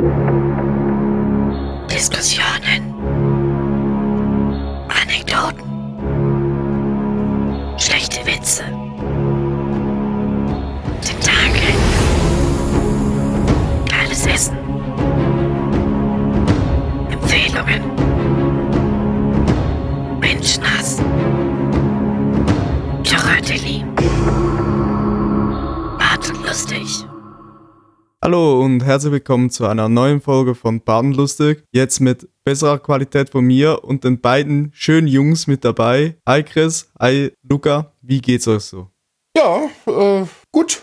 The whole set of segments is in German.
Diskussionen, Anekdoten, schlechte Witze, Tentakel, geiles Essen, Empfehlungen, Menschenhass, Choratelli, Bart und lustig. Hallo und herzlich willkommen zu einer neuen Folge von Bart und lustig. Jetzt mit besserer Qualität von mir und den beiden schönen Jungs mit dabei. Hi Chris, hi Luca, wie geht's euch so? Ja, gut.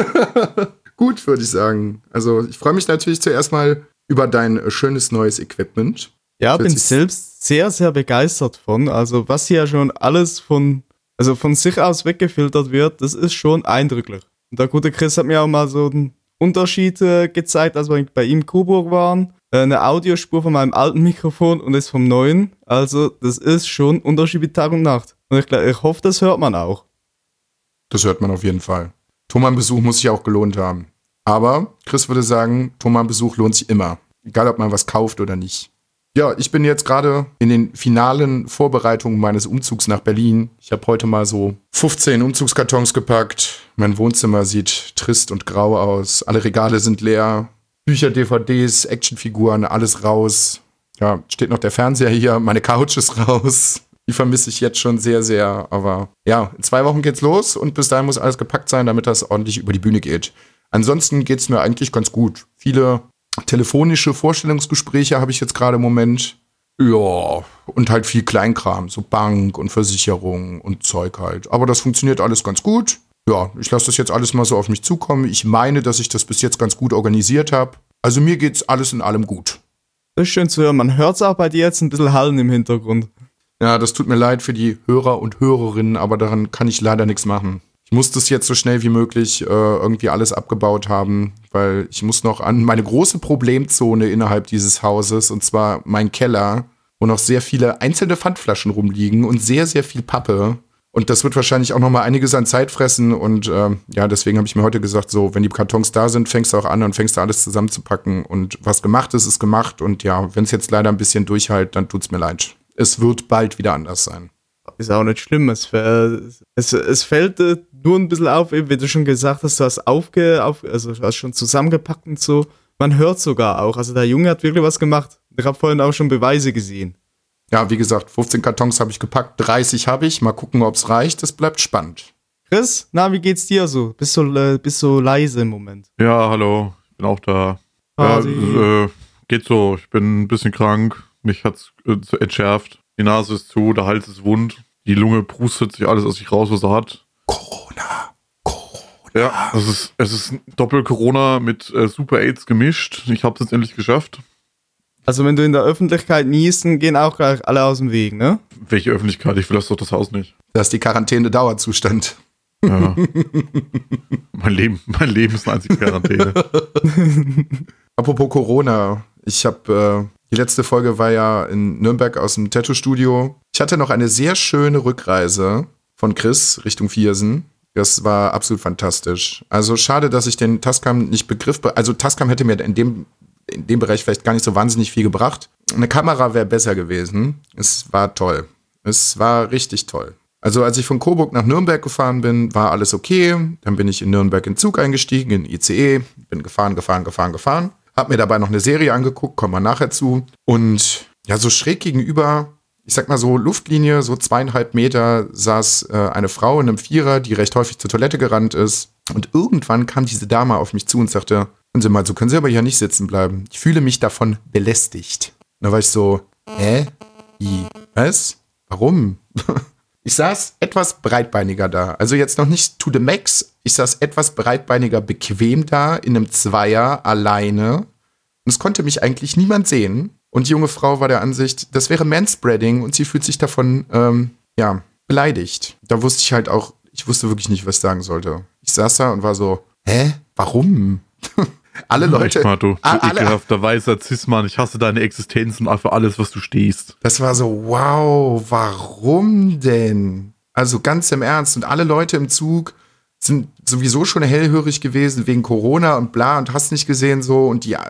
Gut, würde ich sagen. Also ich freue mich natürlich zuerst mal über dein schönes neues Equipment. Ja, bin selbst sehr, sehr begeistert von. Also was hier schon alles von sich aus weggefiltert wird, das ist schon eindrücklich. Und der gute Chris hat mir auch mal so einen Unterschied gezeigt, als wir bei ihm in Coburg waren. Eine Audiospur von meinem alten Mikrofon und das vom neuen. Also das ist schon ein Unterschied wie Tag und Nacht. Und ich hoffe, das hört man auch. Das hört man auf jeden Fall. Thomann-Besuch muss sich auch gelohnt haben. Aber Chris würde sagen, Thomann-Besuch lohnt sich immer. Egal, ob man was kauft oder nicht. Ja, ich bin jetzt gerade in den finalen Vorbereitungen meines Umzugs nach Berlin. Ich habe heute mal so 15 Umzugskartons gepackt. Mein Wohnzimmer sieht trist und grau aus. Alle Regale sind leer. Bücher, DVDs, Actionfiguren, alles raus. Ja, steht noch der Fernseher hier. Meine Couch ist raus. Die vermisse ich jetzt schon sehr, sehr. Aber ja, in 2 Wochen geht's los und bis dahin muss alles gepackt sein, damit das ordentlich über die Bühne geht. Ansonsten geht's mir eigentlich ganz gut. Viele telefonische Vorstellungsgespräche habe ich jetzt gerade im Moment. Ja, und halt viel Kleinkram, so Bank und Versicherung und Zeug halt. Aber das funktioniert alles ganz gut. Ja, ich lasse das jetzt alles mal so auf mich zukommen. Ich meine, dass ich das bis jetzt ganz gut organisiert habe. Also mir geht's alles in allem gut. Das ist schön zu hören. Man hört es auch bei dir jetzt ein bisschen Hallen im Hintergrund. Ja, das tut mir leid für die Hörer und Hörerinnen, aber daran kann ich leider nichts machen. Ich muss das jetzt so schnell wie möglich irgendwie alles abgebaut haben, weil ich muss noch an meine große Problemzone innerhalb dieses Hauses, und zwar mein Keller, wo noch sehr viele einzelne Pfandflaschen rumliegen und sehr, sehr viel Pappe. Und das wird wahrscheinlich auch noch mal einiges an Zeit fressen. Und ja, deswegen habe ich mir heute gesagt, so, wenn die Kartons da sind, fängst du auch an und fängst du alles zusammenzupacken. Und was gemacht ist, ist gemacht. Und ja, wenn es jetzt leider ein bisschen durchhält, dann tut's mir leid. Es wird bald wieder anders sein. Ist auch nicht schlimm. Es fällt nur ein bisschen auf, eben, wie du schon gesagt hast, du hast du hast schon zusammengepackt und so. Man hört sogar auch. Also der Junge hat wirklich was gemacht. Ich habe vorhin auch schon Beweise gesehen. Ja, wie gesagt, 15 Kartons habe ich gepackt, 30 habe ich. Mal gucken, ob es reicht. Das bleibt spannend. Chris, na, wie geht's dir so? Bist so leise im Moment? Ja, hallo. Ich bin auch da. Ja, geht so. Ich bin ein bisschen krank. Mich hat's entschärft. Die Nase ist zu, der Hals ist wund. Die Lunge prustet sich alles aus sich raus, was er hat. Corona. Ja, es ist Doppel-Corona mit Super-AIDS gemischt. Ich hab's jetzt endlich geschafft. Also wenn du in der Öffentlichkeit niest, dann gehen auch gleich alle aus dem Weg, ne? Welche Öffentlichkeit? Ich verlasse doch das Haus nicht. Das ist die Quarantäne-Dauerzustand. Ja. Mein Leben ist eine einzige Quarantäne. Apropos Corona, die letzte Folge war ja in Nürnberg aus dem Tattoo-Studio. Ich hatte noch eine sehr schöne Rückreise von Chris Richtung Viersen. Das war absolut fantastisch. Also schade, dass ich den Tascam nicht also Tascam hätte mir in dem Bereich vielleicht gar nicht so wahnsinnig viel gebracht. Eine Kamera wäre besser gewesen. Es war toll. Es war richtig toll. Also als ich von Coburg nach Nürnberg gefahren bin, war alles okay. Dann bin ich in Nürnberg in den Zug eingestiegen, in den ICE. Bin gefahren. Hab mir dabei noch eine Serie angeguckt, kommen wir nachher zu. Und ja, so schräg gegenüber, ich sag mal so Luftlinie, so 2,5 Meter, saß eine Frau in einem Vierer, die recht häufig zur Toilette gerannt ist. Und irgendwann kam diese Dame auf mich zu und sagte, hören Sie mal, so können Sie aber hier nicht sitzen bleiben. Ich fühle mich davon belästigt. Und da war ich so, Wie? Was? Warum? Ich saß etwas breitbeiniger da. Also jetzt noch nicht to the max. Ich saß etwas breitbeiniger bequem da, in einem Zweier, alleine. Und es konnte mich eigentlich niemand sehen. Und die junge Frau war der Ansicht, das wäre Manspreading und sie fühlt sich davon, beleidigt. Da wusste ich halt auch, ich wusste wirklich nicht, was ich sagen sollte. Ich saß da und war so, warum? Alle Leute. Echt mal, du ekelhafter weißer Cis-Mann, ich hasse deine Existenz und für alles, was du stehst. Das war so, wow, warum denn? Also ganz im Ernst. Und alle Leute im Zug sind sowieso schon hellhörig gewesen wegen Corona und bla und hast nicht gesehen so. Und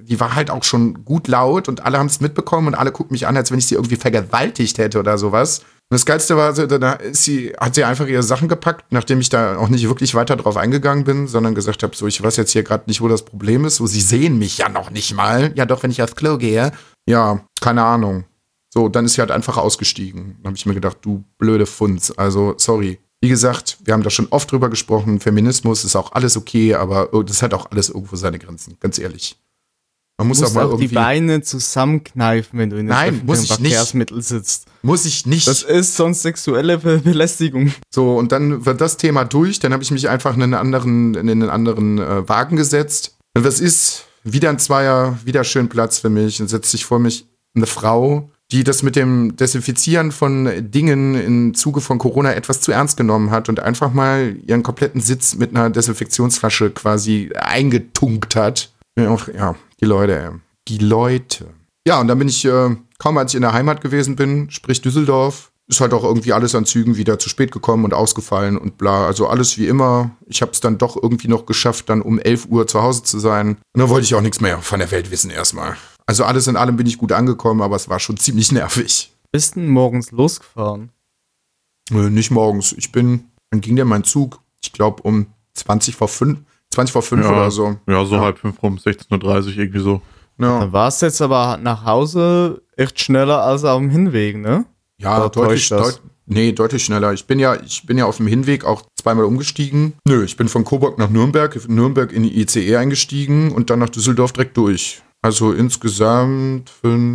die war halt auch schon gut laut und alle haben es mitbekommen und alle gucken mich an, als wenn ich sie irgendwie vergewaltigt hätte oder sowas. Und das Geilste war, hat sie einfach ihre Sachen gepackt, nachdem ich da auch nicht wirklich weiter drauf eingegangen bin, sondern gesagt habe, so, ich weiß jetzt hier gerade nicht, wo das Problem ist. So, sie sehen mich ja noch nicht mal. Ja, doch, wenn ich aufs Klo gehe. Ja, keine Ahnung. So, dann ist sie halt einfach ausgestiegen. Dann habe ich mir gedacht, du blöde Funz. Also, sorry. Wie gesagt, wir haben da schon oft drüber gesprochen. Feminismus ist auch alles okay, aber das hat auch alles irgendwo seine Grenzen. Ganz ehrlich. Man muss auch mal irgendwie die Beine zusammenkneifen, wenn du in einem Verkehrsmittel sitzt. Muss ich nicht. Das ist sonst sexuelle Belästigung. So, und dann wird das Thema durch. Dann habe ich mich einfach in einen anderen Wagen gesetzt. Und was ist? Wieder ein Zweier, wieder schön Platz für mich. Und setzt sich vor mich eine Frau, die das mit dem Desinfizieren von Dingen im Zuge von Corona etwas zu ernst genommen hat und einfach mal ihren kompletten Sitz mit einer Desinfektionsflasche quasi eingetunkt hat. Ja, die Leute. Ja, und dann bin ich, kaum als ich in der Heimat gewesen bin, sprich Düsseldorf, ist halt auch irgendwie alles an Zügen wieder zu spät gekommen und ausgefallen und bla. Also alles wie immer. Ich habe es dann doch irgendwie noch geschafft, dann um 11 Uhr zu Hause zu sein. Und dann wollte ich auch nichts mehr von der Welt wissen erstmal. Also alles in allem bin ich gut angekommen, aber es war schon ziemlich nervig. Bist du morgens losgefahren? Nicht morgens. Dann ging der mein Zug, ich glaube um 20 vor 5 oder so. Ja, so halb 5 rum, 16:30 Uhr irgendwie so. Ja. Dann warst du jetzt aber nach Hause echt schneller als auf dem Hinweg, ne? Ja, deutlich schneller. Ich bin ja auf dem Hinweg auch zweimal umgestiegen. Ich bin von Coburg nach Nürnberg in die ICE eingestiegen und dann nach Düsseldorf direkt durch. Also insgesamt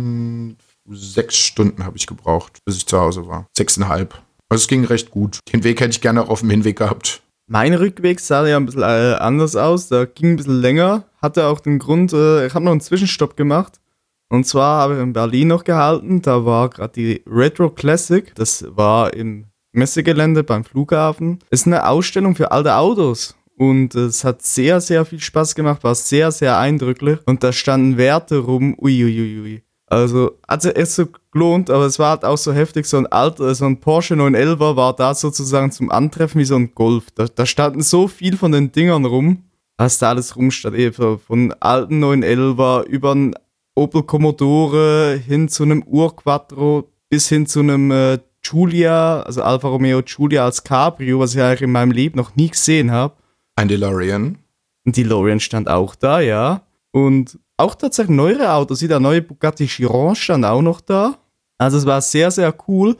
6 Stunden habe ich gebraucht, bis ich zu Hause war. 6,5. Also es ging recht gut. Den Weg hätte ich gerne auch auf dem Hinweg gehabt. Mein Rückweg sah ja ein bisschen anders aus. Da ging ein bisschen länger. Hatte auch den Grund, ich habe noch einen Zwischenstopp gemacht. Und zwar habe ich in Berlin noch gehalten. Da war gerade die Retro Classic. Das war im Messegelände beim Flughafen. Ist eine Ausstellung für alte Autos. Und es hat sehr, sehr viel Spaß gemacht. War sehr, sehr eindrücklich. Und da standen Werte rum. Uiuiui. Also hat sich echt so gelohnt, aber es war halt auch so heftig, so ein Porsche 911er war da sozusagen zum Antreffen wie so ein Golf. Da standen so viel von den Dingern rum, was da alles rumstand. Von alten 911er über einen Opel Commodore hin zu einem Urquattro bis hin zu einem Giulia, also Alfa Romeo Giulia als Cabrio, was ich eigentlich in meinem Leben noch nie gesehen habe. Ein DeLorean. Ein DeLorean stand auch da, ja. Und auch tatsächlich neuere Autos, wie der neue Bugatti Chiron stand auch noch da. Also es war sehr, sehr cool.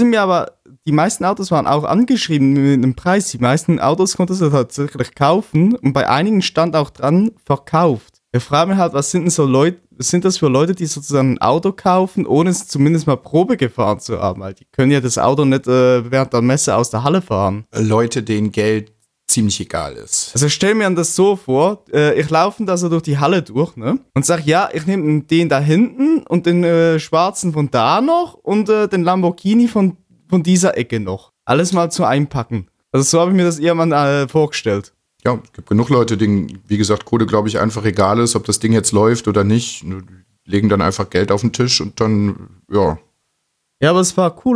Die meisten Autos waren auch angeschrieben mit einem Preis. Die meisten Autos konntest du tatsächlich kaufen und bei einigen stand auch dran, verkauft. Ich frage mich halt, was sind das für Leute, die sozusagen ein Auto kaufen, ohne es zumindest mal Probe gefahren zu haben? Weil die können ja das Auto nicht während der Messe aus der Halle fahren. Leute, denen Geld ziemlich egal ist. Also stell mir das so vor, ich laufe da so durch die Halle durch, ne? Und sag, ja, ich nehme den da hinten und den schwarzen von da noch und den Lamborghini von dieser Ecke noch. Alles mal zu einpacken. Also so habe ich mir das eher mal vorgestellt. Ja, es gibt genug Leute, denen, wie gesagt, Kohle, glaube ich, einfach egal ist, ob das Ding jetzt läuft oder nicht. Die legen dann einfach Geld auf den Tisch und dann, ja. Ja, aber es war cool.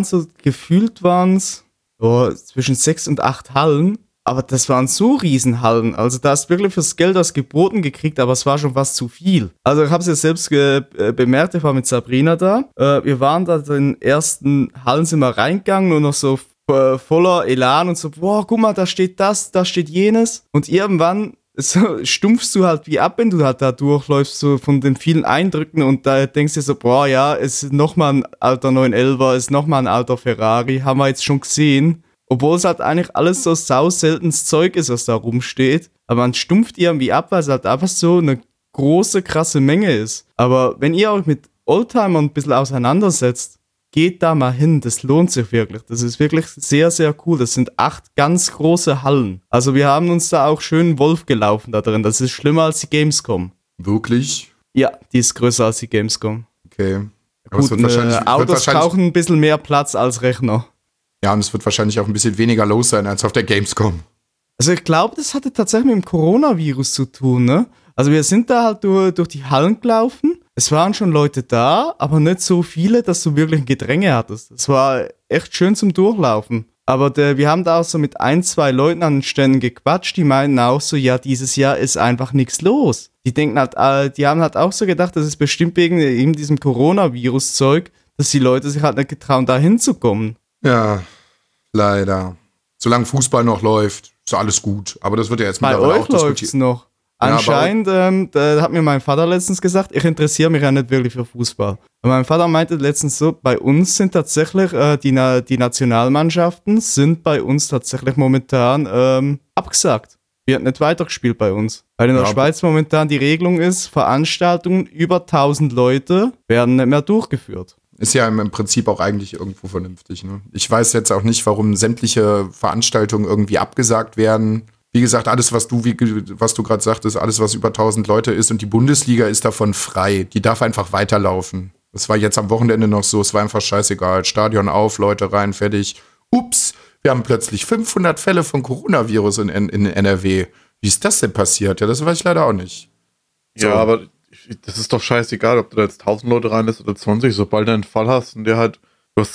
Gefühlt waren es zwischen 6 und 8 Hallen. Aber das waren so Riesenhallen. Also da hast du wirklich fürs Geld was geboten gekriegt, aber es war schon fast zu viel. Also ich habe es ja selbst bemerkt, ich war mit Sabrina da. Wir waren da in den ersten Hallen, sind wir reingegangen und noch so voller Elan und so, boah, guck mal, da steht das, da steht jenes. Und irgendwann stumpfst du halt wie ab, wenn du halt da durchläufst, so von den vielen Eindrücken und da denkst du dir so, boah, ja, es ist nochmal ein alter 911er, es ist nochmal ein alter Ferrari, haben wir jetzt schon gesehen. Obwohl es halt eigentlich alles so sauseltenes Zeug ist, was da rumsteht. Aber man stumpft irgendwie ab, weil es halt einfach so eine große, krasse Menge ist. Aber wenn ihr euch mit Oldtimern ein bisschen auseinandersetzt, geht da mal hin. Das lohnt sich wirklich. Das ist wirklich sehr, sehr cool. Das sind 8 ganz große Hallen. Also wir haben uns da auch schön Wolf gelaufen da drin. Das ist schlimmer als die Gamescom. Wirklich? Ja, die ist größer als die Gamescom. Okay. Gut, Autos brauchen ein bisschen mehr Platz als Rechner. Ja, und es wird wahrscheinlich auch ein bisschen weniger los sein als auf der Gamescom. Also ich glaube, das hatte tatsächlich mit dem Coronavirus zu tun, ne? Also wir sind da halt durch die Hallen gelaufen. Es waren schon Leute da, aber nicht so viele, dass du wirklich ein Gedränge hattest. Es war echt schön zum Durchlaufen. Aber wir haben da auch so mit 1-2 Leuten an den Ständen gequatscht, die meinten auch so, ja, dieses Jahr ist einfach nichts los. Die denken halt, die haben halt auch so gedacht, das ist bestimmt wegen eben diesem Coronavirus-Zeug, dass die Leute sich halt nicht getrauen, da hinzukommen. Ja, leider. Solange Fußball noch läuft, ist alles gut. Aber das wird ja jetzt Bei mittlerweile euch auch läuft's diskutiert. noch. Ja, Anscheinend, da hat mir mein Vater letztens gesagt, ich interessiere mich ja nicht wirklich für Fußball. Und mein Vater meinte letztens so, bei uns sind tatsächlich, die Nationalmannschaften sind bei uns tatsächlich momentan abgesagt. Wird nicht weitergespielt bei uns. Weil in der Schweiz momentan die Regelung ist, Veranstaltungen über 1000 Leute werden nicht mehr durchgeführt. Ist ja im Prinzip auch eigentlich irgendwo vernünftig. Ne? Ich weiß jetzt auch nicht, warum sämtliche Veranstaltungen irgendwie abgesagt werden. Wie gesagt, alles, was du gerade sagtest, alles, was über 1000 Leute ist und die Bundesliga ist davon frei. Die darf einfach weiterlaufen. Das war jetzt am Wochenende noch so, es war einfach scheißegal. Stadion auf, Leute rein, fertig. Ups, wir haben plötzlich 500 Fälle von Coronavirus in NRW. Wie ist das denn passiert? Ja, das weiß ich leider auch nicht. So. Ja, aber das ist doch scheißegal, ob du da jetzt 1000 Leute reinlässt oder 20. Sobald du einen Fall hast und der halt, du hast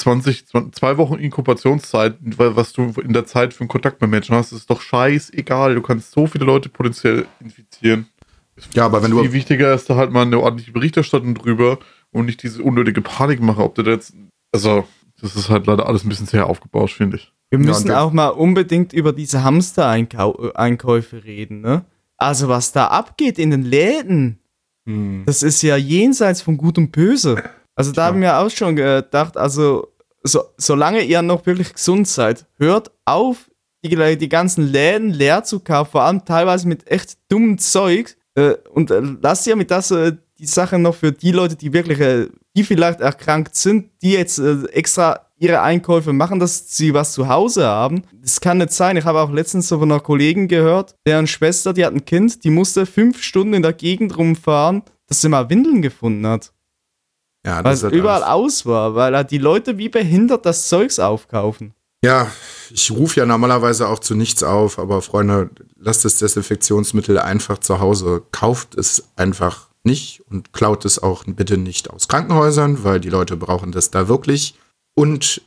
2 Wochen Inkubationszeit, was du in der Zeit für einen Kontakt mit Menschen hast, ist doch scheißegal. Du kannst so viele Leute potenziell infizieren. Ja, aber wenn du... Viel wichtiger ist da halt mal eine ordentliche Berichterstattung drüber und nicht diese unnötige Panik machen, ob du da jetzt, also, das ist halt leider alles ein bisschen sehr aufgebauscht, finde ich. Wir müssen auch mal unbedingt über diese Hamster-Einkäufe reden, ne? Also was da abgeht in den Läden, das ist ja jenseits von Gut und Böse. Also da haben wir auch schon gedacht, also solange ihr noch wirklich gesund seid, hört auf, die ganzen Läden leer zu kaufen, vor allem teilweise mit echt dummem Zeug und lasst ihr mit das die Sache noch für die Leute, die wirklich, die vielleicht erkrankt sind, die jetzt extra ihre Einkäufe machen, dass sie was zu Hause haben. Das kann nicht sein. Ich habe auch letztens so von einer Kollegin gehört, deren Schwester, die hat ein Kind, die musste 5 Stunden in der Gegend rumfahren, dass sie mal Windeln gefunden hat. Ja, weil es überall aus war, weil die Leute wie behindert das Zeugs aufkaufen. Ja, ich rufe ja normalerweise auch zu nichts auf, aber Freunde, lasst das Desinfektionsmittel einfach zu Hause. Kauft es einfach nicht und klaut es auch bitte nicht aus Krankenhäusern, weil die Leute brauchen das da wirklich. Und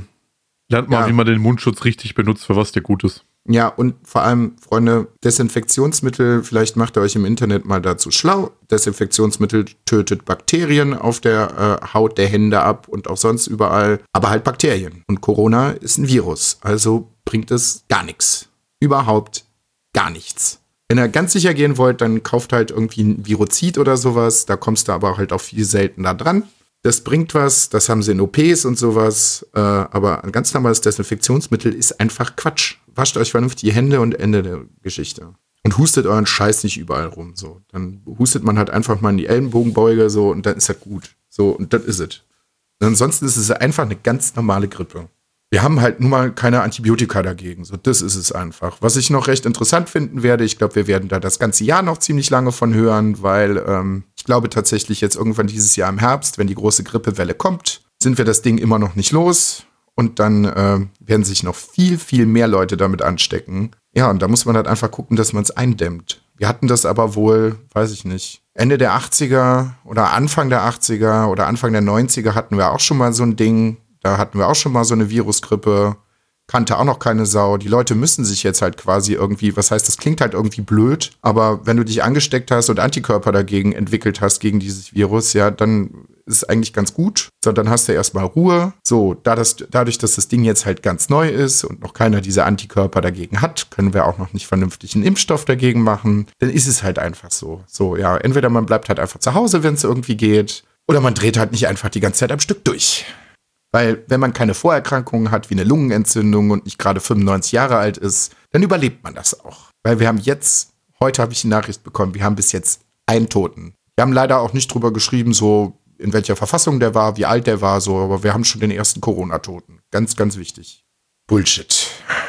lernt mal, wie man den Mundschutz richtig benutzt, für was der gut ist. Ja, und vor allem, Freunde, Desinfektionsmittel, vielleicht macht ihr euch im Internet mal dazu schlau. Desinfektionsmittel tötet Bakterien auf der Haut der Hände ab und auch sonst überall, aber halt Bakterien. Und Corona ist ein Virus, also bringt es gar nichts. Überhaupt gar nichts. Wenn ihr ganz sicher gehen wollt, dann kauft halt irgendwie ein Virozid oder sowas, da kommst du aber halt auch viel seltener dran. Das bringt was, das haben sie in OPs und sowas, aber ein ganz normales Desinfektionsmittel ist einfach Quatsch. Wascht euch vernünftig die Hände und Ende der Geschichte. Und hustet euren Scheiß nicht überall rum. So. Dann hustet man halt einfach mal in die Ellenbogenbeuge so und dann ist das gut. So, und das ist es. Ansonsten ist es einfach eine ganz normale Grippe. Wir haben halt nun mal keine Antibiotika dagegen. So, das ist es einfach. Was ich noch recht interessant finden werde, ich glaube, wir werden da das ganze Jahr noch ziemlich lange von hören, weil ich glaube tatsächlich jetzt irgendwann dieses Jahr im Herbst, wenn die große Grippewelle kommt, sind wir das Ding immer noch nicht los. Und dann werden sich noch viel, viel mehr Leute damit anstecken. Ja, und da muss man halt einfach gucken, dass man es eindämmt. Wir hatten das aber wohl, weiß ich nicht, Ende der 80er oder Anfang der 80er oder Anfang der 90er hatten wir auch schon mal so ein Ding. Da hatten wir auch schon mal so eine Virusgrippe. Kannte auch noch keine Sau. Die Leute müssen sich jetzt halt quasi irgendwie, was heißt, das klingt halt irgendwie blöd, aber wenn du dich angesteckt hast und Antikörper dagegen entwickelt hast, gegen dieses Virus, ja, dann ist es eigentlich ganz gut. So, dann hast du erstmal Ruhe. So, dadurch, dass das Ding jetzt halt ganz neu ist und noch keiner diese Antikörper dagegen hat, können wir auch noch nicht vernünftig einen Impfstoff dagegen machen. Dann ist es halt einfach so. So, ja, entweder man bleibt halt einfach zu Hause, wenn es irgendwie geht, oder man dreht halt nicht einfach die ganze Zeit am Stück durch. Weil wenn man keine Vorerkrankungen hat, wie eine Lungenentzündung und nicht gerade 95 Jahre alt ist, dann überlebt man das auch. Weil wir haben heute habe ich die Nachricht bekommen, wir haben bis jetzt einen Toten. Wir haben leider auch nicht drüber geschrieben, so in welcher Verfassung der war, wie alt der war, so, aber wir haben schon den ersten Corona-Toten. Ganz, ganz wichtig. Bullshit.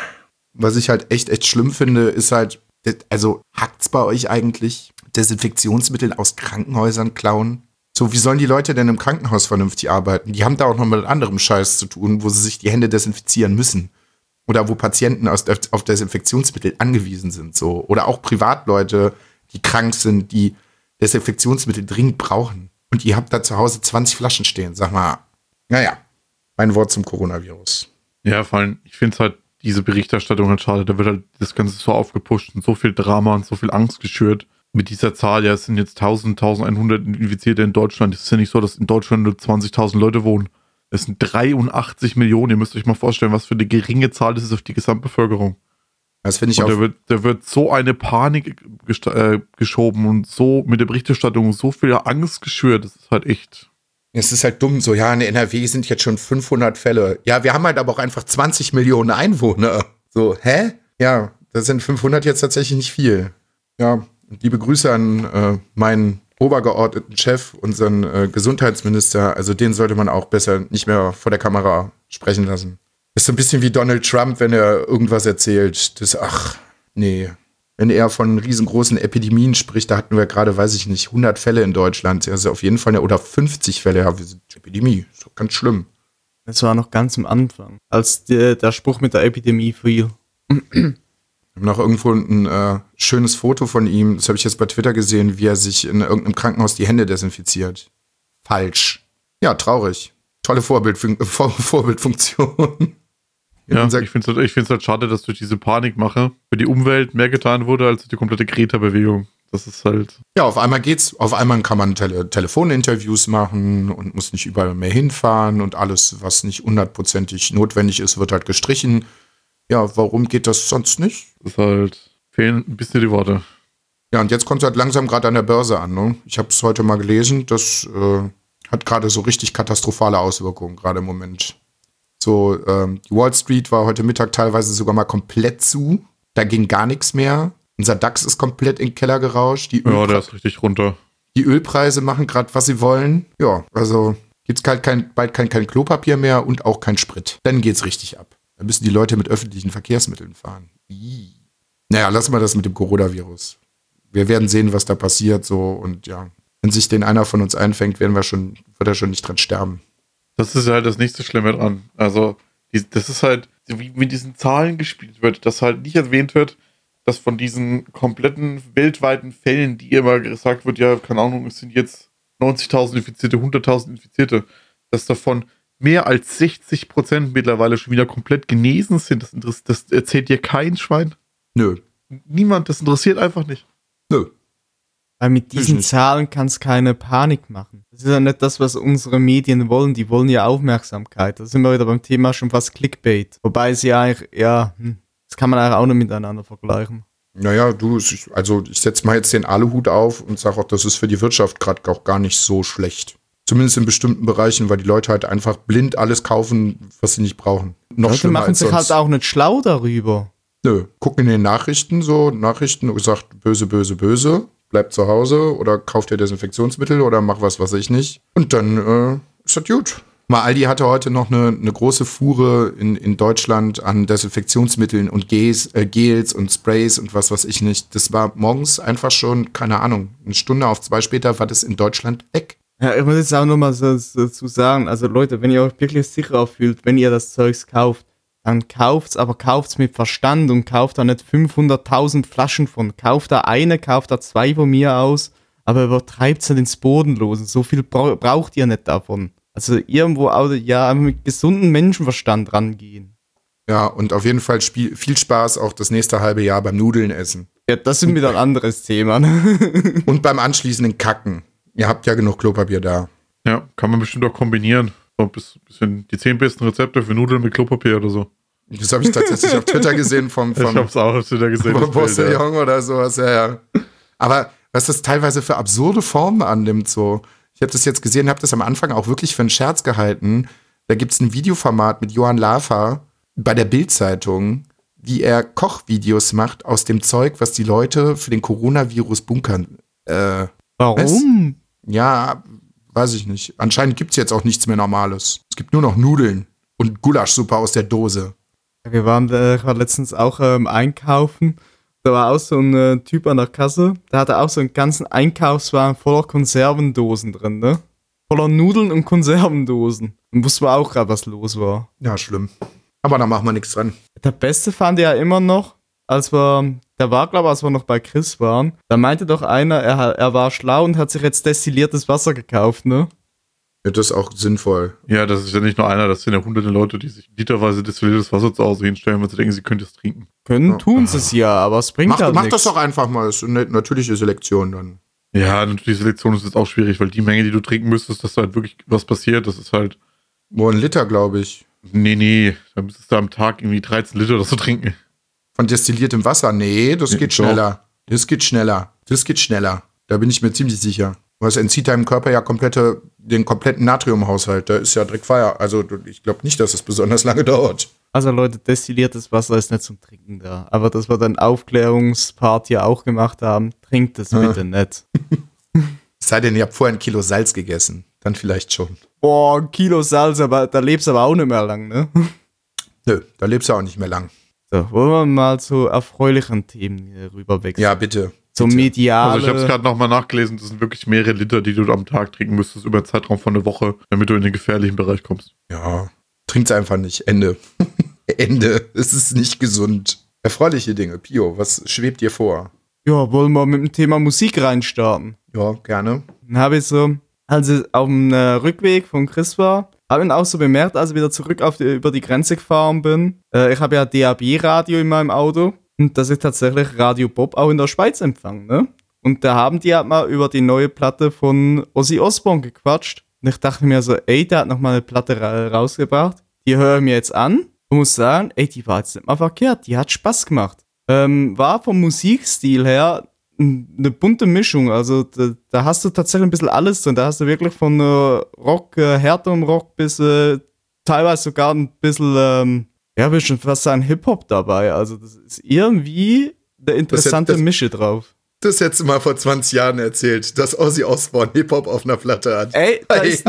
Was ich halt echt schlimm finde, ist halt, also hackt's bei euch eigentlich? Desinfektionsmittel aus Krankenhäusern klauen? So, wie sollen die Leute denn im Krankenhaus vernünftig arbeiten? Die haben da auch noch mit anderem Scheiß zu tun, wo sie sich die Hände desinfizieren müssen. Oder wo Patienten auf Desinfektionsmittel angewiesen sind. So. Oder auch Privatleute, die krank sind, die Desinfektionsmittel dringend brauchen. Und ihr habt da zu Hause 20 Flaschen stehen. Sag mal, naja, ein Wort zum Coronavirus. Ja, vor allem, ich finde es halt, diese Berichterstattung halt schade. Da wird halt das Ganze so aufgepusht und so viel Drama und so viel Angst geschürt. Mit dieser Zahl, ja, es sind jetzt 1100 Infizierte in Deutschland. Es ist ja nicht so, dass in Deutschland nur 20.000 Leute wohnen. Es sind 83 Millionen. Ihr müsst euch mal vorstellen, was für eine geringe Zahl das ist auf die Gesamtbevölkerung. Das finde ich auch. Da wird so eine Panik geschoben und so mit der Berichterstattung so viel Angst geschürt. Das ist halt echt. Es ist halt dumm, so, ja, in NRW sind jetzt schon 500 Fälle. Ja, wir haben halt aber auch einfach 20 Millionen Einwohner. So, hä? Ja, das sind 500 jetzt tatsächlich nicht viel. Ja, liebe Grüße an meinen obergeordneten Chef, unseren Gesundheitsminister. Also den sollte man auch besser nicht mehr vor der Kamera sprechen lassen. Ist so ein bisschen wie Donald Trump, wenn er irgendwas erzählt. Nee. Wenn er von riesengroßen Epidemien spricht, da hatten wir gerade, weiß ich nicht, 100 Fälle in Deutschland. Also auf jeden Fall, oder 50 Fälle. Ja, wir sind Epidemie. Ist doch ganz schlimm. Das war noch ganz am Anfang, als der Spruch mit der Epidemie fiel. Wir haben noch irgendwo ein schönes Foto von ihm, das habe ich jetzt bei Twitter gesehen, wie er sich in irgendeinem Krankenhaus die Hände desinfiziert. Falsch. Ja, traurig. Tolle Vorbildfunktion. Ja, ich finde es halt schade, dass durch diese Panikmache für die Umwelt mehr getan wurde als die komplette Greta-Bewegung. Das ist halt. Ja, auf einmal geht's. Auf einmal kann man Telefoninterviews machen und muss nicht überall mehr hinfahren und alles, was nicht 100%ig notwendig ist, wird halt gestrichen. Ja, warum geht das sonst nicht? Das ist halt, fehlen ein bisschen die Worte. Ja, und jetzt kommt es halt langsam gerade an der Börse an, ne? Ich habe es heute mal gelesen, das hat gerade so richtig katastrophale Auswirkungen, gerade im Moment. So, die Wall Street war heute Mittag teilweise sogar mal komplett zu. Da ging gar nichts mehr. Unser DAX ist komplett in den Keller gerauscht. Ja, der ist richtig runter. Die Ölpreise machen gerade, was sie wollen. Ja, also gibt's halt bald kein Klopapier mehr und auch kein Sprit. Dann geht's richtig ab. Dann müssen die Leute mit öffentlichen Verkehrsmitteln fahren. Naja, lassen wir das mit dem Coronavirus. Wir werden sehen, was da passiert. So, und ja, wenn sich den einer von uns einfängt, wird er schon nicht dran sterben. Das ist halt das nächste Schlimme dran. Also, das ist halt, wie mit diesen Zahlen gespielt wird, dass halt nicht erwähnt wird, dass von diesen kompletten weltweiten Fällen, die immer gesagt wird, ja, keine Ahnung, es sind jetzt 90.000 Infizierte, 100.000 Infizierte, dass davon mehr als 60% mittlerweile schon wieder komplett genesen sind. Das erzählt dir kein Schwein. Nö. Niemand, das interessiert einfach nicht. Nö. Weil mit diesen Zahlen kann es keine Panik machen. Das ist ja nicht das, was unsere Medien wollen. Die wollen ja Aufmerksamkeit. Da sind wir wieder beim Thema schon fast Clickbait. Wobei sie eigentlich, das kann man eigentlich auch nicht miteinander vergleichen. Naja, ich setze mal jetzt den Aluhut auf und sage auch, das ist für die Wirtschaft gerade auch gar nicht so schlecht. Zumindest in bestimmten Bereichen, weil die Leute halt einfach blind alles kaufen, was sie nicht brauchen. Noch Leute schlimmer machen als sich sonst. halt auch nicht schlau darüber. Nö, gucken in den Nachrichten gesagt, böse, böse, böse. Bleib zu Hause oder kauf dir Desinfektionsmittel oder mach was ich nicht. Und dann ist das gut. Mal Aldi hatte heute noch eine große Fuhre in Deutschland an Desinfektionsmitteln und Gels und Sprays und was weiß ich nicht. Das war morgens einfach schon, keine Ahnung, eine Stunde auf 2 später war das in Deutschland weg. Ja, ich muss jetzt auch nochmal so dazu sagen, also Leute, wenn ihr euch wirklich sicherer fühlt, wenn ihr das Zeugs kauft, dann kauft's mit Verstand und kauft da nicht 500.000 Flaschen von. Kauft da eine, kauft da 2 von mir aus, aber übertreibt's nicht ins Bodenlose. So viel braucht ihr nicht davon. Also irgendwo auch, ja, mit gesundem Menschenverstand rangehen. Ja, und auf jeden Fall viel Spaß auch das nächste halbe Jahr beim Nudeln essen. Ja, das ist wieder ein anderes Thema. Und beim anschließenden Kacken. Ihr habt ja genug Klopapier da. Ja, kann man bestimmt auch kombinieren. So ein bisschen die 10 besten Rezepte für Nudeln mit Klopapier oder so. Das habe ich tatsächlich auf Twitter gesehen ich hab's auch auf Twitter gesehen. Vom Postillon oder sowas, ja. Aber was das teilweise für absurde Formen annimmt, so. Ich habe das jetzt gesehen, habe das am Anfang auch wirklich für einen Scherz gehalten. Da gibt's ein Videoformat mit Johann Lafer bei der Bild-Zeitung, wie er Kochvideos macht aus dem Zeug, was die Leute für den Coronavirus bunkern. Warum? Ja, weiß ich nicht. Anscheinend gibt's jetzt auch nichts mehr Normales. Es gibt nur noch Nudeln und Gulaschsuppe aus der Dose. Ich war letztens auch einkaufen. Da war auch so ein Typ an der Kasse. Der hatte auch so einen ganzen Einkaufswagen voller Konservendosen drin, ne? Voller Nudeln und Konservendosen. Und wusste auch gerade, was los war. Ja, schlimm. Aber da machen wir nichts dran. Der Beste fand ich ja immer noch, als wir noch bei Chris waren, da meinte doch einer, er war schlau und hat sich jetzt destilliertes Wasser gekauft, ne? Ja, das ist auch sinnvoll. Ja, das ist ja nicht nur einer, das sind ja hunderte Leute, die sich literweise destilliertes Wasser zu Hause hinstellen, weil sie denken, sie können das trinken. Tun sie es ja, aber es bringt halt Mach nichts. das doch einfach mal. Das ist eine natürliche Selektion dann. Ja, natürlich, die Selektion ist jetzt auch schwierig, weil die Menge, die du trinken müsstest, dass da halt wirklich was passiert, das ist halt, Nur 1 Liter, glaube ich. nee, da müsstest du am Tag irgendwie 13 Liter oder so trinken. Von destilliertem Wasser? Nee, das geht doch. schneller. Das geht schneller. Da bin ich mir ziemlich sicher. Was entzieht deinem Körper ja den kompletten Natriumhaushalt. Da ist ja direkt Feier. Also ich glaube nicht, dass es besonders lange dauert. Also Leute, destilliertes Wasser ist nicht zum Trinken da. Aber dass wir dann Aufklärungspart ja auch gemacht haben, trinkt es bitte nicht. Es sei denn, ihr habt vorher 1 Kilo Salz gegessen. Dann vielleicht schon. Boah, 1 Kilo Salz, aber da lebst du aber auch nicht mehr lang, ne? Nö, da lebst du auch nicht mehr lang. So, wollen wir mal zu erfreulichen Themen hier rüber wechseln. Ja, bitte. Zum bitte. mediale. Also ich habe es gerade nochmal nachgelesen, das sind wirklich mehrere Liter, die du am Tag trinken müsstest über einen Zeitraum von einer Woche, damit du in den gefährlichen Bereich kommst. Ja, trinkt's einfach nicht. Ende. Ende. Es ist nicht gesund. Erfreuliche Dinge. Pio, was schwebt dir vor? Ja, wollen wir mit dem Thema Musik reinstarten? Ja, gerne. Dann habe ich so, als ich auf dem Rückweg von Chris war, habe ich ihn auch so bemerkt, als ich wieder zurück über die Grenze gefahren bin. Ich habe ja DAB-Radio in meinem Auto und dass ich tatsächlich Radio Bob auch in der Schweiz empfange, ne? Und da haben die halt mal über die neue Platte von Ozzy Osbourne gequatscht. Und ich dachte mir so, ey, der hat noch mal eine Platte rausgebracht. Die höre ich mir jetzt an und muss sagen, ey, die war jetzt nicht mal verkehrt. Die hat Spaß gemacht. War vom Musikstil her eine bunte Mischung. Also da hast du tatsächlich ein bisschen alles drin. Da hast du wirklich von Rock, härterem Rock bis teilweise sogar ein bisschen, ja, will schon fast sagen, Hip-Hop dabei. Also das ist irgendwie eine interessante Mische drauf. Das hättest du mal vor 20 Jahren erzählt, dass Ozzy Osbourne Hip-Hop auf einer Platte hat. Ey,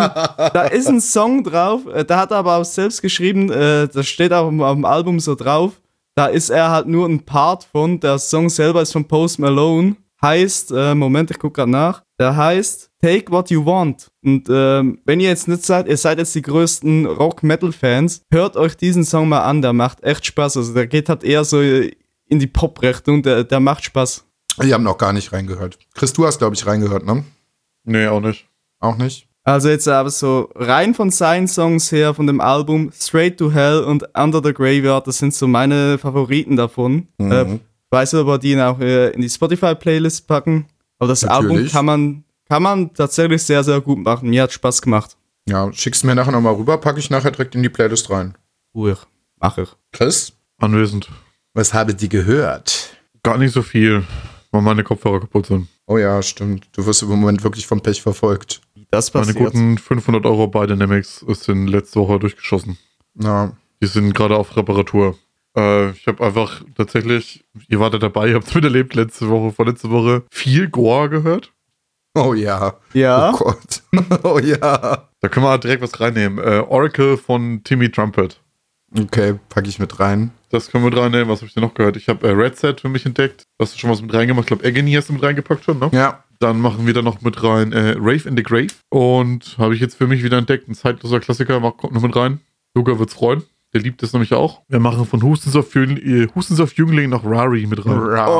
da ist ein Song drauf, da hat er aber auch selbst geschrieben, das steht auch auf dem Album so drauf, da ist er halt nur ein Part von, der Song selber ist von Post Malone, heißt, Moment, ich guck grad nach, der heißt Take What You Want. Und wenn ihr jetzt nicht seid, ihr seid jetzt die größten Rock-Metal-Fans, hört euch diesen Song mal an, der macht echt Spaß, also der geht halt eher so in die Pop-Richtung, der macht Spaß. Die haben noch gar nicht reingehört. Chris, du hast, glaube ich, reingehört, ne? Nee, auch nicht. Auch nicht? Also jetzt aber so rein von seinen Songs her, von dem Album Straight to Hell und Under the Graveyard, das sind so meine Favoriten davon. Weiß nicht, ob wir die auch in die Spotify-Playlist packen. Aber das Natürlich. Album kann man tatsächlich sehr, sehr gut machen. Mir hat Spaß gemacht. Ja, schickst mir nachher nochmal rüber, packe ich nachher direkt in die Playlist rein. Ruhig. Mach ich. Chris, Anwesend. was habe die gehört? Gar nicht so viel, weil meine Kopfhörer kaputt sind. Oh ja, stimmt. Du wirst im Moment wirklich vom Pech verfolgt. Wie das Meine passiert. guten 500 Euro bei Dynamics sind letzte Woche durchgeschossen. Ja. Die sind gerade auf Reparatur. Ich habe einfach tatsächlich, ihr wartet dabei, ihr habt es miterlebt, vorletzte Woche, viel Gore gehört. Oh ja. Ja. Oh Gott. Oh ja. Da können wir halt direkt was reinnehmen. Oracle von Timmy Trumpet. Okay, packe ich mit rein. Das können wir mit reinnehmen. Was habe ich denn noch gehört? Ich habe Red Set für mich entdeckt. Hast du schon was mit reingemacht? Ich glaube, Agony hast du mit reingepackt schon, ne? Ja. Dann machen wir da noch mit rein Rave in the Grave. Und habe ich jetzt für mich wieder entdeckt. Ein zeitloser Klassiker, kommt noch mit rein. Luca wird's freuen. Der liebt es nämlich auch. Wir machen von Hustens auf Jüngling noch Rari mit rein. Oh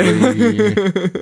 nee.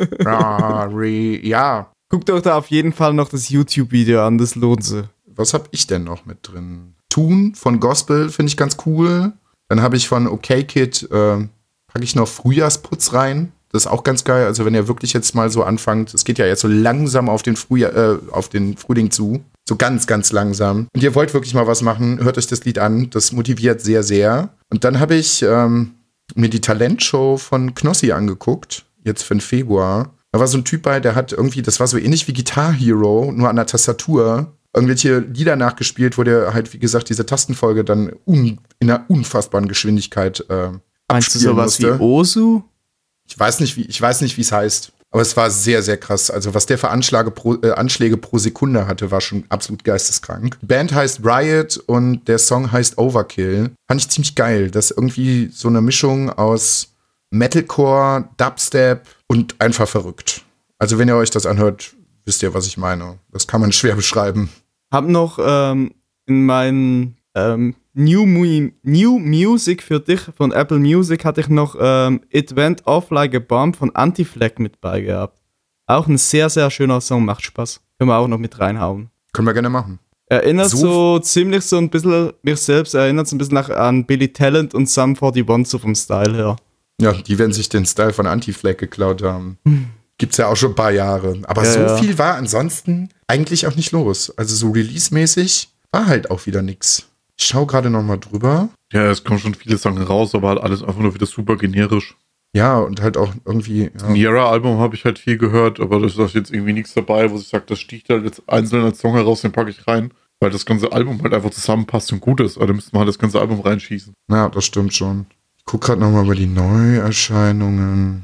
Rari. Ja. Guckt euch da auf jeden Fall noch das YouTube-Video an, das lohnt sich. Was habe ich denn noch mit drin? Tun von Gospel finde ich ganz cool. Dann habe ich von OK Kid, packe ich noch Frühjahrsputz rein. Das ist auch ganz geil. Also wenn ihr wirklich jetzt mal so anfangt, es geht ja jetzt so langsam auf den Frühling zu. So ganz, ganz langsam. Und ihr wollt wirklich mal was machen, hört euch das Lied an. Das motiviert sehr, sehr. Und dann habe ich mir die Talentshow von Knossi angeguckt, jetzt für den Februar. Da war so ein Typ bei, der hat irgendwie, das war so ähnlich wie Guitar Hero, nur an der Tastatur, irgendwelche Lieder nachgespielt, wo der halt, wie gesagt, diese Tastenfolge dann in einer unfassbaren Geschwindigkeit Meinst du abspielen sowas musste. wie Osu? Ich weiß nicht, wie es heißt. Aber es war sehr, sehr krass. Also was der für Anschläge pro Sekunde hatte, war schon absolut geisteskrank. Die Band heißt Riot und der Song heißt Overkill. Fand ich ziemlich geil. Das ist irgendwie so eine Mischung aus Metalcore, Dubstep und einfach verrückt. Also wenn ihr euch das anhört, wisst ihr, was ich meine. Das kann man schwer beschreiben. Hab noch in meinen New Music für dich von Apple Music hatte ich noch It Went Off Like a Bomb von Anti-Flag mit bei gehabt. Auch ein sehr, sehr schöner Song, macht Spaß. Können wir auch noch mit reinhauen. Können wir gerne machen. Erinnert So- so ziemlich so ein bisschen, mich selbst erinnert so ein bisschen an Billy Talent und Sum 41 so vom Style her. Ja, die werden sich den Style von Anti-Flag geklaut haben. Gibt's ja auch schon ein paar Jahre. Aber Ja, so ja. viel war ansonsten eigentlich auch nicht los. Also so Release-mäßig war halt auch wieder nix. Ich schau gerade noch mal drüber. Ja, es kommen schon viele Sachen raus, aber halt alles einfach nur wieder super generisch. Ja, und halt auch irgendwie. Das Niera-Album habe ich halt viel gehört, aber da ist jetzt irgendwie nichts dabei, wo ich sage, das sticht halt jetzt einzeln als Song heraus, den packe ich rein. Weil das ganze Album halt einfach zusammenpasst und gut ist. Also da müssten wir halt das ganze Album reinschießen. Ja, das stimmt schon. Ich guck gerade noch mal über die Neuerscheinungen.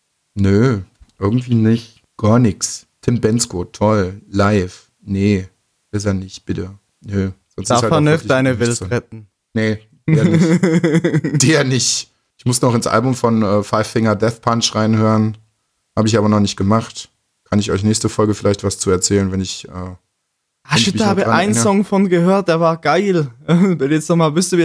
Nö, irgendwie nicht. Gar nix. Tim Bensko, toll. Live. Nee, ist er nicht, bitte. Nö. Sonst Darf ist halt er auch nicht wirklich deine nichts Welt drin. retten. Nee, der nicht. Der nicht. Ich muss noch ins Album von Five Finger Death Punch reinhören. Habe ich aber noch nicht gemacht. Kann ich euch nächste Folge vielleicht was zu erzählen, wenn ich. Hast du mich da noch aber dran einen erinnere. Song von gehört, der war geil. Wenn du jetzt nochmal wüsste, wie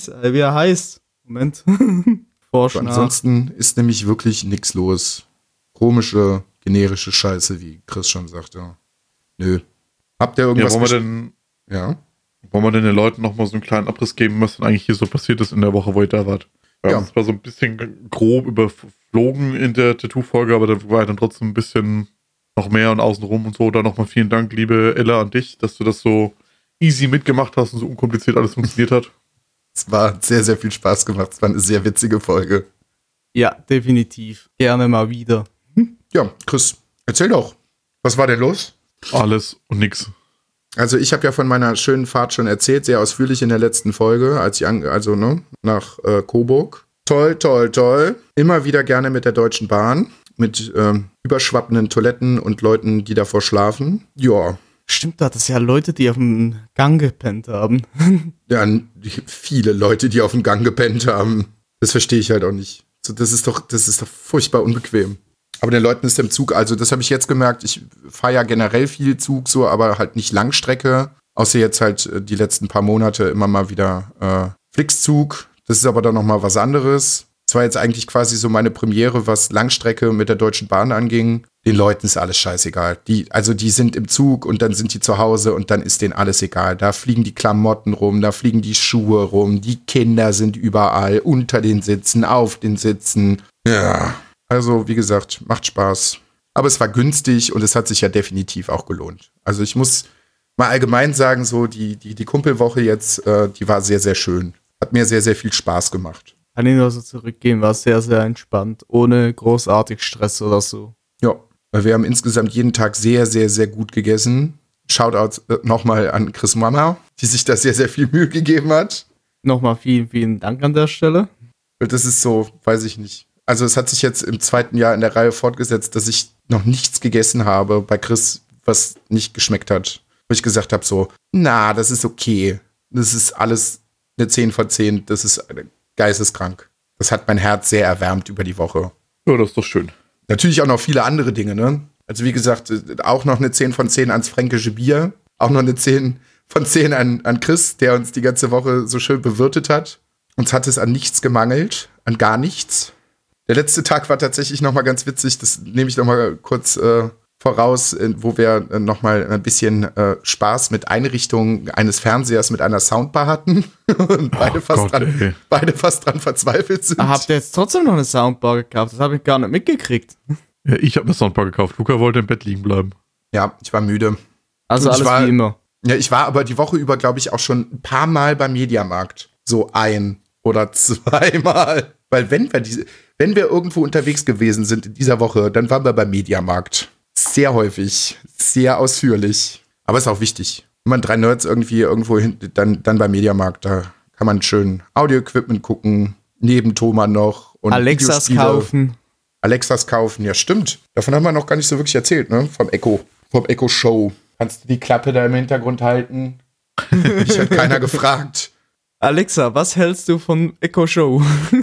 er heißt. Moment. Vorschlag. Ansonsten ist nämlich wirklich nichts los. Komische, generische Scheiße, wie Chris schon sagte. Nö. Habt ihr Ja, irgendwas? wollen wir denn den Leuten nochmal so einen kleinen Abriss geben, was denn eigentlich hier so passiert ist in der Woche, wo ihr da wart? Wir Ja. haben zwar so ein bisschen grob überflogen in der Tattoo-Folge, aber da war dann trotzdem ein bisschen noch mehr und außenrum und so. Da nochmal vielen Dank, liebe Ella, an dich, dass du das so easy mitgemacht hast und so unkompliziert alles funktioniert hat. Es war sehr, sehr viel Spaß gemacht. Es war eine sehr witzige Folge. Ja, definitiv. Gerne mal wieder. Ja, Chris, erzähl doch. Was war denn los? Alles und nix. Also ich habe ja von meiner schönen Fahrt schon erzählt, sehr ausführlich in der letzten Folge, als ich nach Coburg. Toll, toll, toll. Immer wieder gerne mit der Deutschen Bahn, mit überschwappenden Toiletten und Leuten, die davor schlafen. Ja, Stimmt, da hat es ja Leute, die auf dem Gang gepennt haben. dann viele Leute, die auf dem Gang gepennt haben. Das verstehe ich halt auch nicht. So, das ist doch furchtbar unbequem. Aber den Leuten ist im Zug, also das habe ich jetzt gemerkt, ich fahre ja generell viel Zug, so, aber halt nicht Langstrecke. Außer jetzt halt die letzten paar Monate immer mal wieder Flixzug. Das ist aber dann nochmal was anderes. Das war jetzt eigentlich quasi so meine Premiere, was Langstrecke mit der Deutschen Bahn anging. Den Leuten ist alles scheißegal. Die sind im Zug und dann sind die zu Hause und dann ist denen alles egal. Da fliegen die Klamotten rum, da fliegen die Schuhe rum, die Kinder sind überall, unter den Sitzen, auf den Sitzen. Ja, also wie gesagt, macht Spaß. Aber es war günstig und es hat sich ja definitiv auch gelohnt. Also ich muss mal allgemein sagen, so die Kumpelwoche jetzt, die war sehr, sehr schön. Hat mir sehr, sehr viel Spaß gemacht. Kann ich nur so zurückgehen, war sehr, sehr entspannt. Ohne großartig Stress oder so. Ja, weil wir haben insgesamt jeden Tag sehr, sehr, sehr gut gegessen. Shoutout nochmal an Chris Mama, die sich da sehr, sehr viel Mühe gegeben hat. Nochmal vielen, vielen Dank an der Stelle. Das ist so, weiß ich nicht. Also es hat sich jetzt im 2. Jahr in der Reihe fortgesetzt, dass ich noch nichts gegessen habe bei Chris, was nicht geschmeckt hat. Wo ich gesagt habe so, na, das ist okay. Das ist alles eine 10 von 10. Das ist geisteskrank. Das hat mein Herz sehr erwärmt über die Woche. Ja, das ist doch schön. Natürlich auch noch viele andere Dinge, ne? Also wie gesagt, auch noch eine 10 von 10 ans fränkische Bier. Auch noch eine 10 von 10 an Chris, der uns die ganze Woche so schön bewirtet hat. Uns hat es an nichts gemangelt, an gar nichts. Der letzte Tag war tatsächlich noch mal ganz witzig. Das nehme ich noch mal kurz voraus, wo wir noch mal ein bisschen Spaß mit Einrichtung eines Fernsehers mit einer Soundbar hatten. Und beide fast dran verzweifelt sind. Habt ihr jetzt trotzdem noch eine Soundbar gekauft? Das habe ich gar nicht mitgekriegt. Ja, ich habe eine Soundbar gekauft. Luca wollte im Bett liegen bleiben. Ja, ich war müde. Also Und ich alles wie immer. Ja, ich war aber die Woche über, glaube ich, auch schon ein paar Mal beim Mediamarkt. So 1 oder 2 Mal. Weil wenn wir irgendwo unterwegs gewesen sind in dieser Woche, dann waren wir beim Mediamarkt. Sehr häufig, sehr ausführlich. Aber ist auch wichtig. Wenn man 3 Nerds irgendwo hin, dann beim Mediamarkt, da kann man schön Audio-Equipment gucken, neben Thomas noch. Und Alexas Videospiele. kaufen. Alexas kaufen, ja stimmt. Davon haben wir noch gar nicht so wirklich erzählt, ne? Vom Echo Show. Kannst du die Klappe da im Hintergrund halten? Mich hat keiner gefragt. Alexa, was hältst du von Echo Show?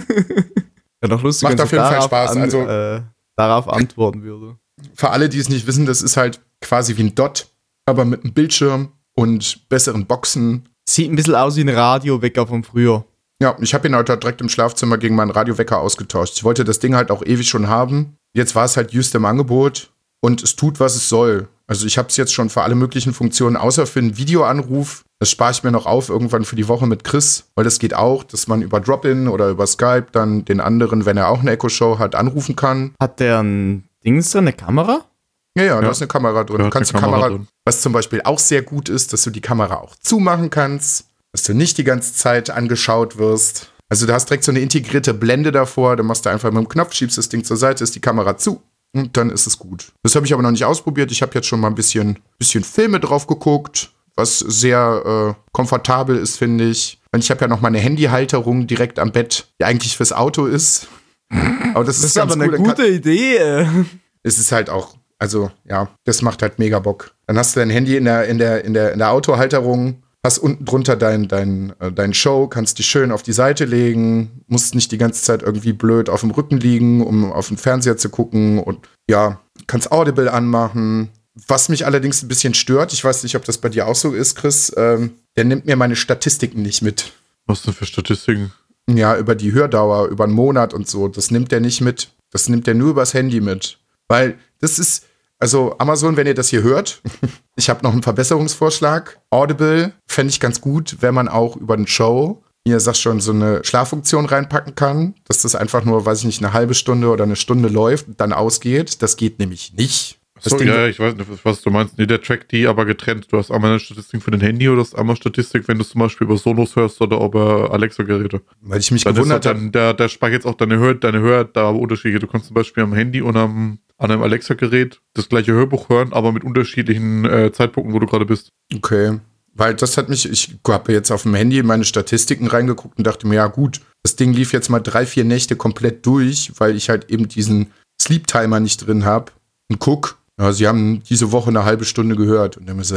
Ja, doch lustig, Macht wenn auf sie jeden Fall darauf Spaß, darauf antworten würde. Für alle, die es nicht wissen, das ist halt quasi wie ein Dot, aber mit einem Bildschirm und besseren Boxen. Sieht ein bisschen aus wie ein Radiowecker von früher. Ja, ich habe ihn halt direkt im Schlafzimmer gegen meinen Radiowecker ausgetauscht. Ich wollte das Ding halt auch ewig schon haben. Jetzt war es halt just im Angebot und es tut, was es soll. Also ich habe es jetzt schon für alle möglichen Funktionen, außer für einen Videoanruf. Das spare ich mir noch auf, irgendwann für die Woche mit Chris. Weil das geht auch, dass man über Drop-In oder über Skype dann den anderen, wenn er auch eine Echo-Show hat, anrufen kann. Hat der ein Dings drin, eine Kamera? Ja, da ist eine Kamera drin. Da Du ist kannst die eine Kamera Kamera, drin. was zum Beispiel auch sehr gut ist, dass du die Kamera auch zumachen kannst, dass du nicht die ganze Zeit angeschaut wirst. Also du hast direkt so eine integrierte Blende davor, dann machst du einfach mit dem Knopf, schiebst das Ding zur Seite, ist die Kamera zu und dann ist es gut. Das habe ich aber noch nicht ausprobiert. Ich habe jetzt schon mal ein bisschen Filme drauf geguckt, was sehr komfortabel ist, finde ich. Und ich habe ja noch mal eine Handyhalterung direkt am Bett, die eigentlich fürs Auto ist. Aber das ist ganz aber eine cool. gute Idee. Es ist halt auch, also ja, das macht halt mega Bock. Dann hast du dein Handy in der Autohalterung, hast unten drunter dein Show, kannst die schön auf die Seite legen, musst nicht die ganze Zeit irgendwie blöd auf dem Rücken liegen, um auf den Fernseher zu gucken und ja, kannst Audible anmachen. Was mich allerdings ein bisschen stört, ich weiß nicht, ob das bei dir auch so ist, Chris, der nimmt mir meine Statistiken nicht mit. Was denn für Statistiken? Ja, über die Hördauer, über einen Monat und so, das nimmt der nicht mit. Das nimmt der nur übers Handy mit. Weil das ist, also Amazon, wenn ihr das hier hört, ich habe noch einen Verbesserungsvorschlag. Audible fände ich ganz gut, wenn man auch über den Show, wie ihr sagt schon, so eine Schlaffunktion reinpacken kann, dass das einfach nur, weiß ich nicht, eine halbe Stunde oder eine Stunde läuft und dann ausgeht. Das geht nämlich nicht. Das So, Ding- ja, ich weiß nicht, was du meinst. Nee, der trackt die aber getrennt. Du hast einmal eine Statistik für dein Handy oder hast einmal Statistik, wenn du es zum Beispiel über Sonos hörst oder über Alexa-Geräte. Weil ich mich Dann gewundert ist habe. halt der speichert jetzt auch deine Hörunterschiede. Du kannst zum Beispiel am Handy und an einem Alexa-Gerät das gleiche Hörbuch hören, aber mit unterschiedlichen Zeitpunkten, wo du gerade bist. Okay. Weil das hat mich, ich habe jetzt auf dem Handy in meine Statistiken reingeguckt und dachte mir, ja gut, das Ding lief jetzt mal 3-4 Nächte komplett durch, weil ich halt eben diesen Sleep-Timer nicht drin habe. Und guck, ja, sie haben diese Woche eine halbe Stunde gehört. Und dann mir so,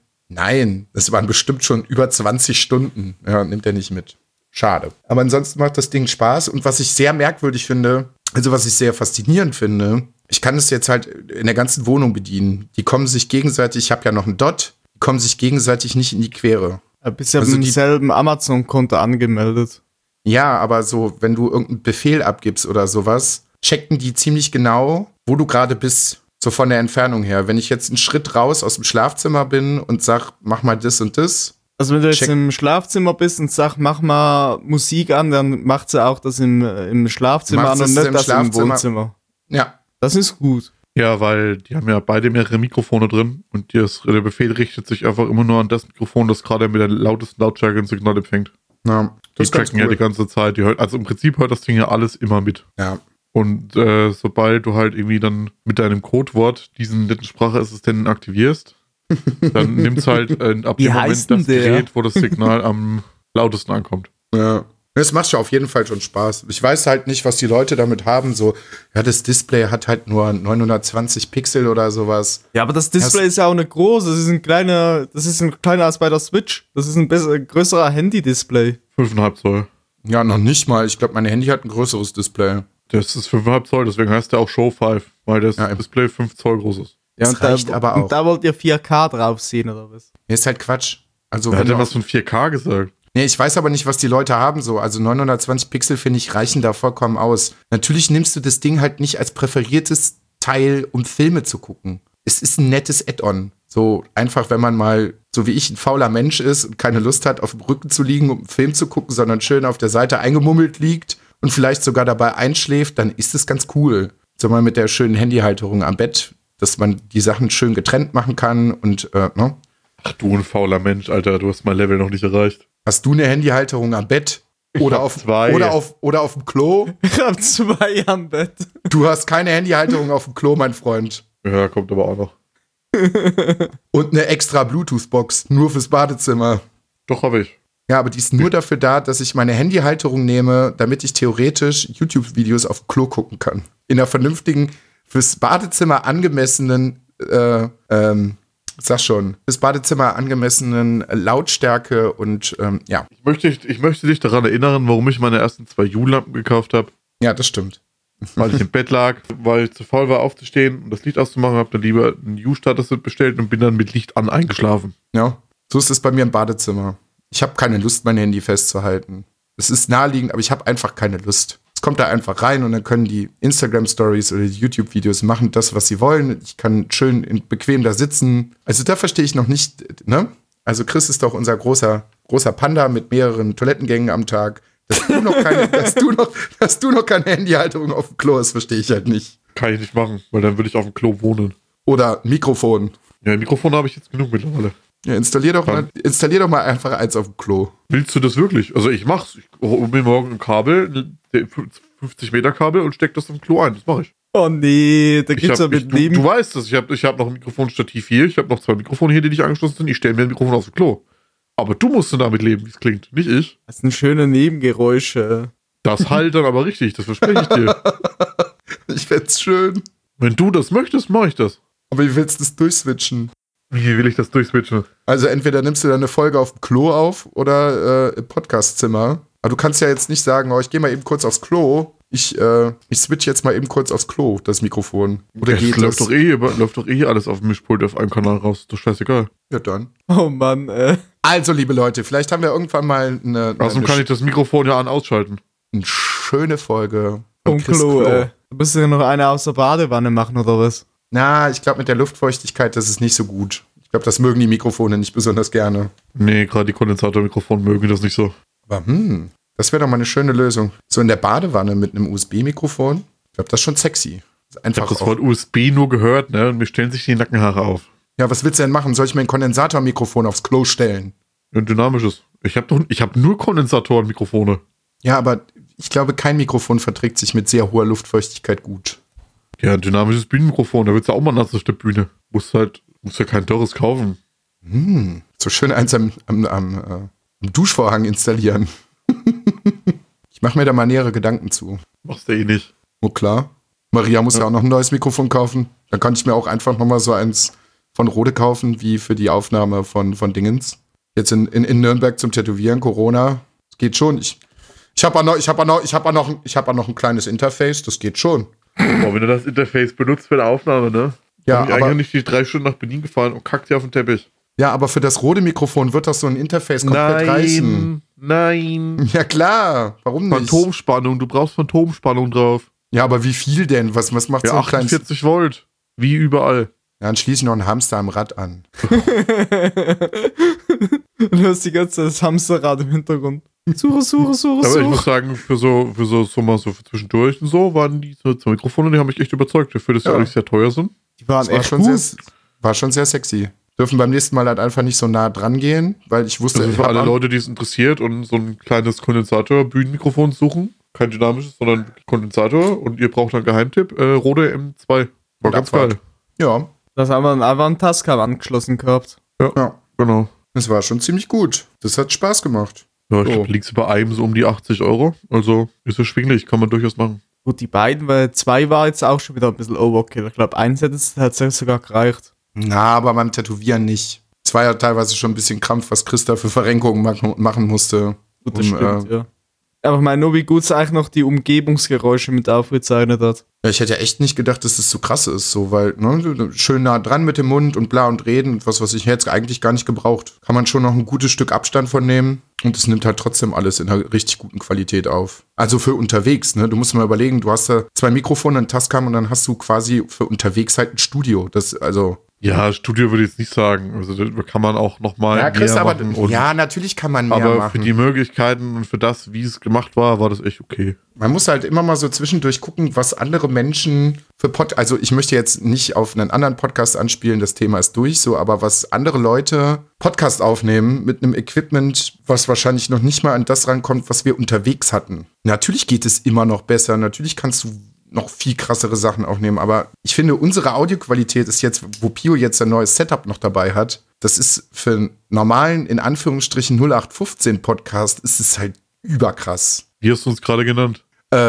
Nein, das waren bestimmt schon über 20 Stunden. Ja, nimmt er nicht mit. Schade. Aber ansonsten macht das Ding Spaß. Und was ich sehr merkwürdig finde, also was ich sehr faszinierend finde, ich kann es jetzt halt in der ganzen Wohnung bedienen. Die kommen sich gegenseitig, ich habe ja noch einen Dot, die kommen sich gegenseitig nicht in die Quere. Bist ja Also mit die- demselben Amazon-Konto angemeldet. Ja, aber so, wenn du irgendeinen Befehl abgibst oder sowas, checken die ziemlich genau, wo du gerade bist. So von der Entfernung her. Wenn ich jetzt einen Schritt raus aus dem Schlafzimmer bin und sag, mach mal das und das. Also wenn du jetzt Check- im Schlafzimmer bist und sagst, mach mal Musik an, dann macht sie auch das im Schlafzimmer Macht an und es nicht im das im Schlafzimmer. Wohnzimmer. Ja, Das ist gut. Ja, weil die haben ja beide mehrere Mikrofone drin und der Befehl richtet sich einfach immer nur an das Mikrofon, das gerade mit der lautesten Lautstärke ein Signal empfängt. ja, Die das ist ganz tracken ja die cool. ganze Zeit. Also im Prinzip hört das Ding ja alles immer mit. Ja, Und sobald du halt irgendwie dann mit deinem Codewort diesen netten Sprachassistenten aktivierst, dann nimmt's halt ab Wie dem heißt Moment das denn der? Gerät, wo das Signal am lautesten ankommt. ja. Es macht schon auf jeden Fall schon Spaß. Ich weiß halt nicht, was die Leute damit haben. So, ja, das Display hat halt nur 920 Pixel oder sowas. Ja, aber das Display ist ja auch nicht groß. Das ist ein kleiner als bei der Switch. Das ist ein größerer Handy-Display. 5,5 Zoll. Ja, noch nicht mal. Ich glaube, mein Handy hat ein größeres Display. Das ist 5,5 Zoll, deswegen heißt der auch Show 5, weil das Ja, Display 5 Zoll groß ist. Das und reicht aber auch. Und da wollt ihr 4K drauf sehen, oder was? Nee, ist halt Quatsch. Also, Wer wenn hat denn du was von 4K gesagt? Nee, ich weiß aber nicht, was die Leute haben so. Also 920 Pixel, finde ich, reichen da vollkommen aus. Natürlich nimmst du das Ding halt nicht als präferiertes Teil, um Filme zu gucken. Es ist ein nettes Add-on. So einfach, wenn man mal, so wie ich, ein fauler Mensch ist und keine Lust hat, auf dem Rücken zu liegen, um einen Film zu gucken, sondern schön auf der Seite eingemummelt liegt und vielleicht sogar dabei einschläft, dann ist es ganz cool. So mal mit der schönen Handyhalterung am Bett, dass man die Sachen schön getrennt machen kann und, ne? Ach du ein fauler Mensch, Alter, du hast mein Level noch nicht erreicht. Hast du eine Handyhalterung am Bett? Ich Oder hab auf, zwei. oder auf dem Klo? Ich hab 2 am Bett. Du hast keine Handyhalterung auf dem Klo, mein Freund. Ja, kommt aber auch noch. Und eine extra Bluetooth-Box, nur fürs Badezimmer. Doch, habe ich. Ja, aber die ist nur dafür da, dass ich meine Handyhalterung nehme, damit ich theoretisch YouTube-Videos auf dem Klo gucken kann. In einer vernünftigen, fürs Badezimmer angemessenen, fürs Badezimmer angemessenen Lautstärke und, ja. Ich möchte dich daran erinnern, warum ich meine ersten 2 U-Lampen gekauft habe. Ja, das stimmt. Weil ich im Bett lag, weil ich zu faul war aufzustehen und das Licht auszumachen, habe dann lieber einen U-Starter-Set bestellt und bin dann mit Licht an eingeschlafen. Ja, so ist es bei mir im Badezimmer. Ich habe keine Lust, mein Handy festzuhalten. Es ist naheliegend, aber ich habe einfach keine Lust. Es kommt da einfach rein und dann können die Instagram-Stories oder die YouTube-Videos machen das, was sie wollen. Ich kann schön bequem da sitzen. Also da verstehe ich noch nicht, ne? Also Chris ist doch unser großer Panda mit mehreren Toilettengängen am Tag. Dass du noch keine Handyhalterung auf dem Klo hast, verstehe ich halt nicht. Kann ich nicht machen, weil dann würde ich auf dem Klo wohnen. Oder Mikrofon. Ja, Mikrofon habe ich jetzt genug mittlerweile. Ja, installier doch mal einfach eins auf dem Klo. Willst du das wirklich? Also ich mach's. Ich hole mir morgen ein Kabel, 50 Meter Kabel und steck das im Klo ein. Das mache ich. Oh nee, da gibt's ja mit du weißt das. Ich hab noch ein Mikrofonstativ hier. Ich habe noch 2 Mikrofone hier, die nicht angeschlossen sind. Ich stelle mir ein Mikrofon aufs Klo. Aber du musst dann damit leben, wie es klingt. Nicht ich. Das sind schöne Nebengeräusche. Das halt dann aber richtig. Das verspreche ich dir. Ich find's schön. Wenn du das möchtest, mache ich das. Aber wie willst du das durchswitchen? Wie will ich das durchswitchen? Also entweder nimmst du dann eine Folge auf dem Klo auf oder im Podcastzimmer. Aber du kannst ja jetzt nicht sagen, ich gehe mal eben kurz aufs Klo. Ich switch jetzt mal eben kurz aufs Klo, das Mikrofon. Oder ja, geht läuft das? Läuft doch eh alles auf dem Mischpult auf einem Kanal raus. Ist doch scheißegal. Ja, dann. Oh Mann, Also, liebe Leute, vielleicht haben wir irgendwann mal Außerdem kann ich das Mikrofon ja ausschalten. eine schöne Folge vom Chris Klo, Du musst ja noch eine aus der Badewanne machen, oder was? Na, ich glaube, mit der Luftfeuchtigkeit, das ist nicht so gut. Ich glaube, das mögen die Mikrofone nicht besonders gerne. Nee, gerade die Kondensatormikrofone mögen das nicht so. Aber das wäre doch mal eine schöne Lösung. So in der Badewanne mit einem USB-Mikrofon. Ich glaube, das ist schon sexy. Ich habe das Wort USB nur gehört, ne? Und mir stellen sich die Nackenhaare auf. Ja, was willst du denn machen? Soll ich mir ein Kondensatormikrofon aufs Klo stellen? Ein dynamisches. Ich hab nur Kondensatorenmikrofone. Ja, aber ich glaube, kein Mikrofon verträgt sich mit sehr hoher Luftfeuchtigkeit gut. Ja, ein dynamisches Bühnenmikrofon, da wird's ja auch mal nass auf der Bühne. Musst ja kein teures kaufen. So schön eins am Duschvorhang installieren. Ich mache mir da mal nähere Gedanken zu. Machst du eh nicht. Oh klar. Maria muss ja auch noch ein neues Mikrofon kaufen. Dann kann ich mir auch einfach nochmal so eins von Rode kaufen, wie für die Aufnahme von Dingens. Jetzt in Nürnberg zum Tätowieren, Corona. Das geht schon. Ich habe auch noch ein kleines Interface, das geht schon. Boah, wenn du das Interface benutzt für die Aufnahme, ne? Ja, bin ich eigentlich nicht die 3 Stunden nach Berlin gefahren und kackt dir auf den Teppich. Ja, aber für das Rode-Mikrofon wird das so ein Interface komplett reißen. Nein. Ja klar, warum nicht? Phantomspannung, du brauchst Phantomspannung drauf. Ja, aber wie viel denn? Was macht Ja, so ein kleines... 48 Volt. Wie überall. Ja, dann schließe ich noch einen Hamster am Rad an. Du hast die ganze Zeit das Hamsterrad im Hintergrund. Suche. Aber ich muss sagen, für so für zwischendurch und so, waren die so Mikrofone, die haben mich echt überzeugt, dafür, dass die eigentlich sehr teuer sind. Die waren echt war schon sehr sexy. Dürfen beim nächsten Mal halt einfach nicht so nah dran gehen, weil ich wusste... Das ist für alle Leute, die es interessiert und so ein kleines Kondensator-Bühnenmikrofon suchen. Kein dynamisches, sondern Kondensator. Und ihr braucht einen Geheimtipp. Rode M2. War ganz geil. Ja. Das haben wir einfach einen Tascam angeschlossen gehabt. Ja, genau. Das war schon ziemlich gut. Das hat Spaß gemacht. Ja, ich glaube, liegt bei einem so um die 80 €. Also ist erschwinglich, kann man durchaus machen. Gut, die beiden, weil 2 war jetzt auch schon wieder ein bisschen Overkill. Ich glaube, 1 hätte es tatsächlich sogar gereicht. Na, aber beim Tätowieren nicht. Es war ja teilweise schon ein bisschen Krampf, was Chris da für Verrenkungen machen musste. Gut, das stimmt, ja. Aber ich meine, nur wie gut es eigentlich noch die Umgebungsgeräusche mit aufgezeichnet hat. Ja, ich hätte ja echt nicht gedacht, dass das so krass ist, so, weil, ne, schön nah dran mit dem Mund und bla und reden und was ich jetzt eigentlich gar nicht gebraucht. Kann man schon noch ein gutes Stück Abstand von nehmen und es nimmt halt trotzdem alles in einer richtig guten Qualität auf. Also für unterwegs, ne, du musst mal überlegen, du hast da 2 Mikrofone, ein Tascam und dann hast du quasi für unterwegs halt ein Studio. Ja, Studio würde ich jetzt nicht sagen. Also da kann man auch nochmal ja, machen. Ja, natürlich kann man mehr machen. Aber machen. für die Möglichkeiten und für das, wie es gemacht war, war das echt okay. Man muss halt immer mal so zwischendurch gucken, was andere Menschen für also ich möchte jetzt nicht auf einen anderen Podcast anspielen, das Thema ist durch, so, aber was andere Leute Podcast aufnehmen mit einem Equipment, was wahrscheinlich noch nicht mal an das rankommt, was wir unterwegs hatten. Natürlich geht es immer noch besser, natürlich kannst du noch viel krassere Sachen aufnehmen, aber ich finde, unsere Audioqualität ist jetzt, wo Pio jetzt ein neues Setup noch dabei hat, das ist für einen normalen, in Anführungsstrichen 0815 Podcast, ist es halt überkrass. Wie hast du uns gerade genannt?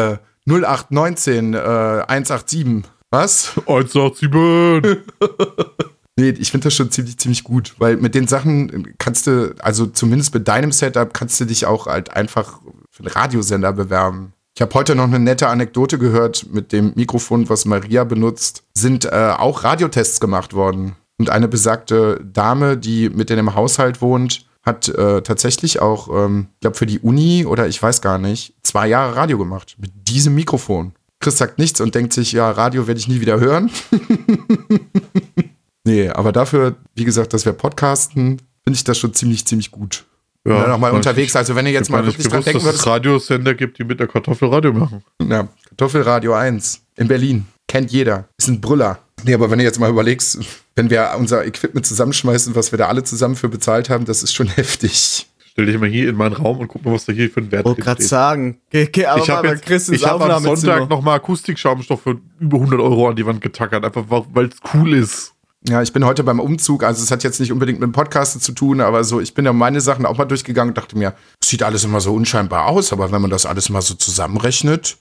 0819, 187. Was? 187. Nee, ich finde das schon ziemlich gut, weil mit den Sachen kannst du, also zumindest mit deinem Setup, kannst du dich auch halt einfach für einen Radiosender bewerben. Ich habe heute noch eine nette Anekdote gehört, mit dem Mikrofon, was Maria benutzt, sind auch Radiotests gemacht worden. Und eine besagte Dame, die mit in dem Haushalt wohnt, hat tatsächlich auch, ich glaube für die Uni oder ich weiß gar nicht, 2 Jahre Radio gemacht. Mit diesem Mikrofon. Chris sagt nichts und denkt sich, ja, Radio werde ich nie wieder hören. Nee, aber dafür, wie gesagt, dass wir podcasten, finde ich das schon ziemlich gut. Ja, und dann nochmal unterwegs, also wenn ihr jetzt mal wirklich dran denken würdet. Dass es Radiosender gibt, die mit der Kartoffel Radio machen. Ja, Kartoffelradio 1 in Berlin. Kennt jeder. Ist ein Brüller. Nee, aber wenn du jetzt mal überlegst, wenn wir unser Equipment zusammenschmeißen, was wir da alle zusammen für bezahlt haben, das ist schon heftig. Stell dich mal hier in meinen Raum und guck mal, was da hier für ein Wert drin steht. Ich wollte gerade sagen, ich habe am Sonntag nochmal Akustikschaumstoff für über 100 € an die Wand getackert, einfach weil es cool ist. Ja, ich bin heute beim Umzug, also es hat jetzt nicht unbedingt mit dem Podcast zu tun, aber so, ich bin ja meine Sachen auch mal durchgegangen und dachte mir, es sieht alles immer so unscheinbar aus, aber wenn man das alles mal so zusammenrechnet,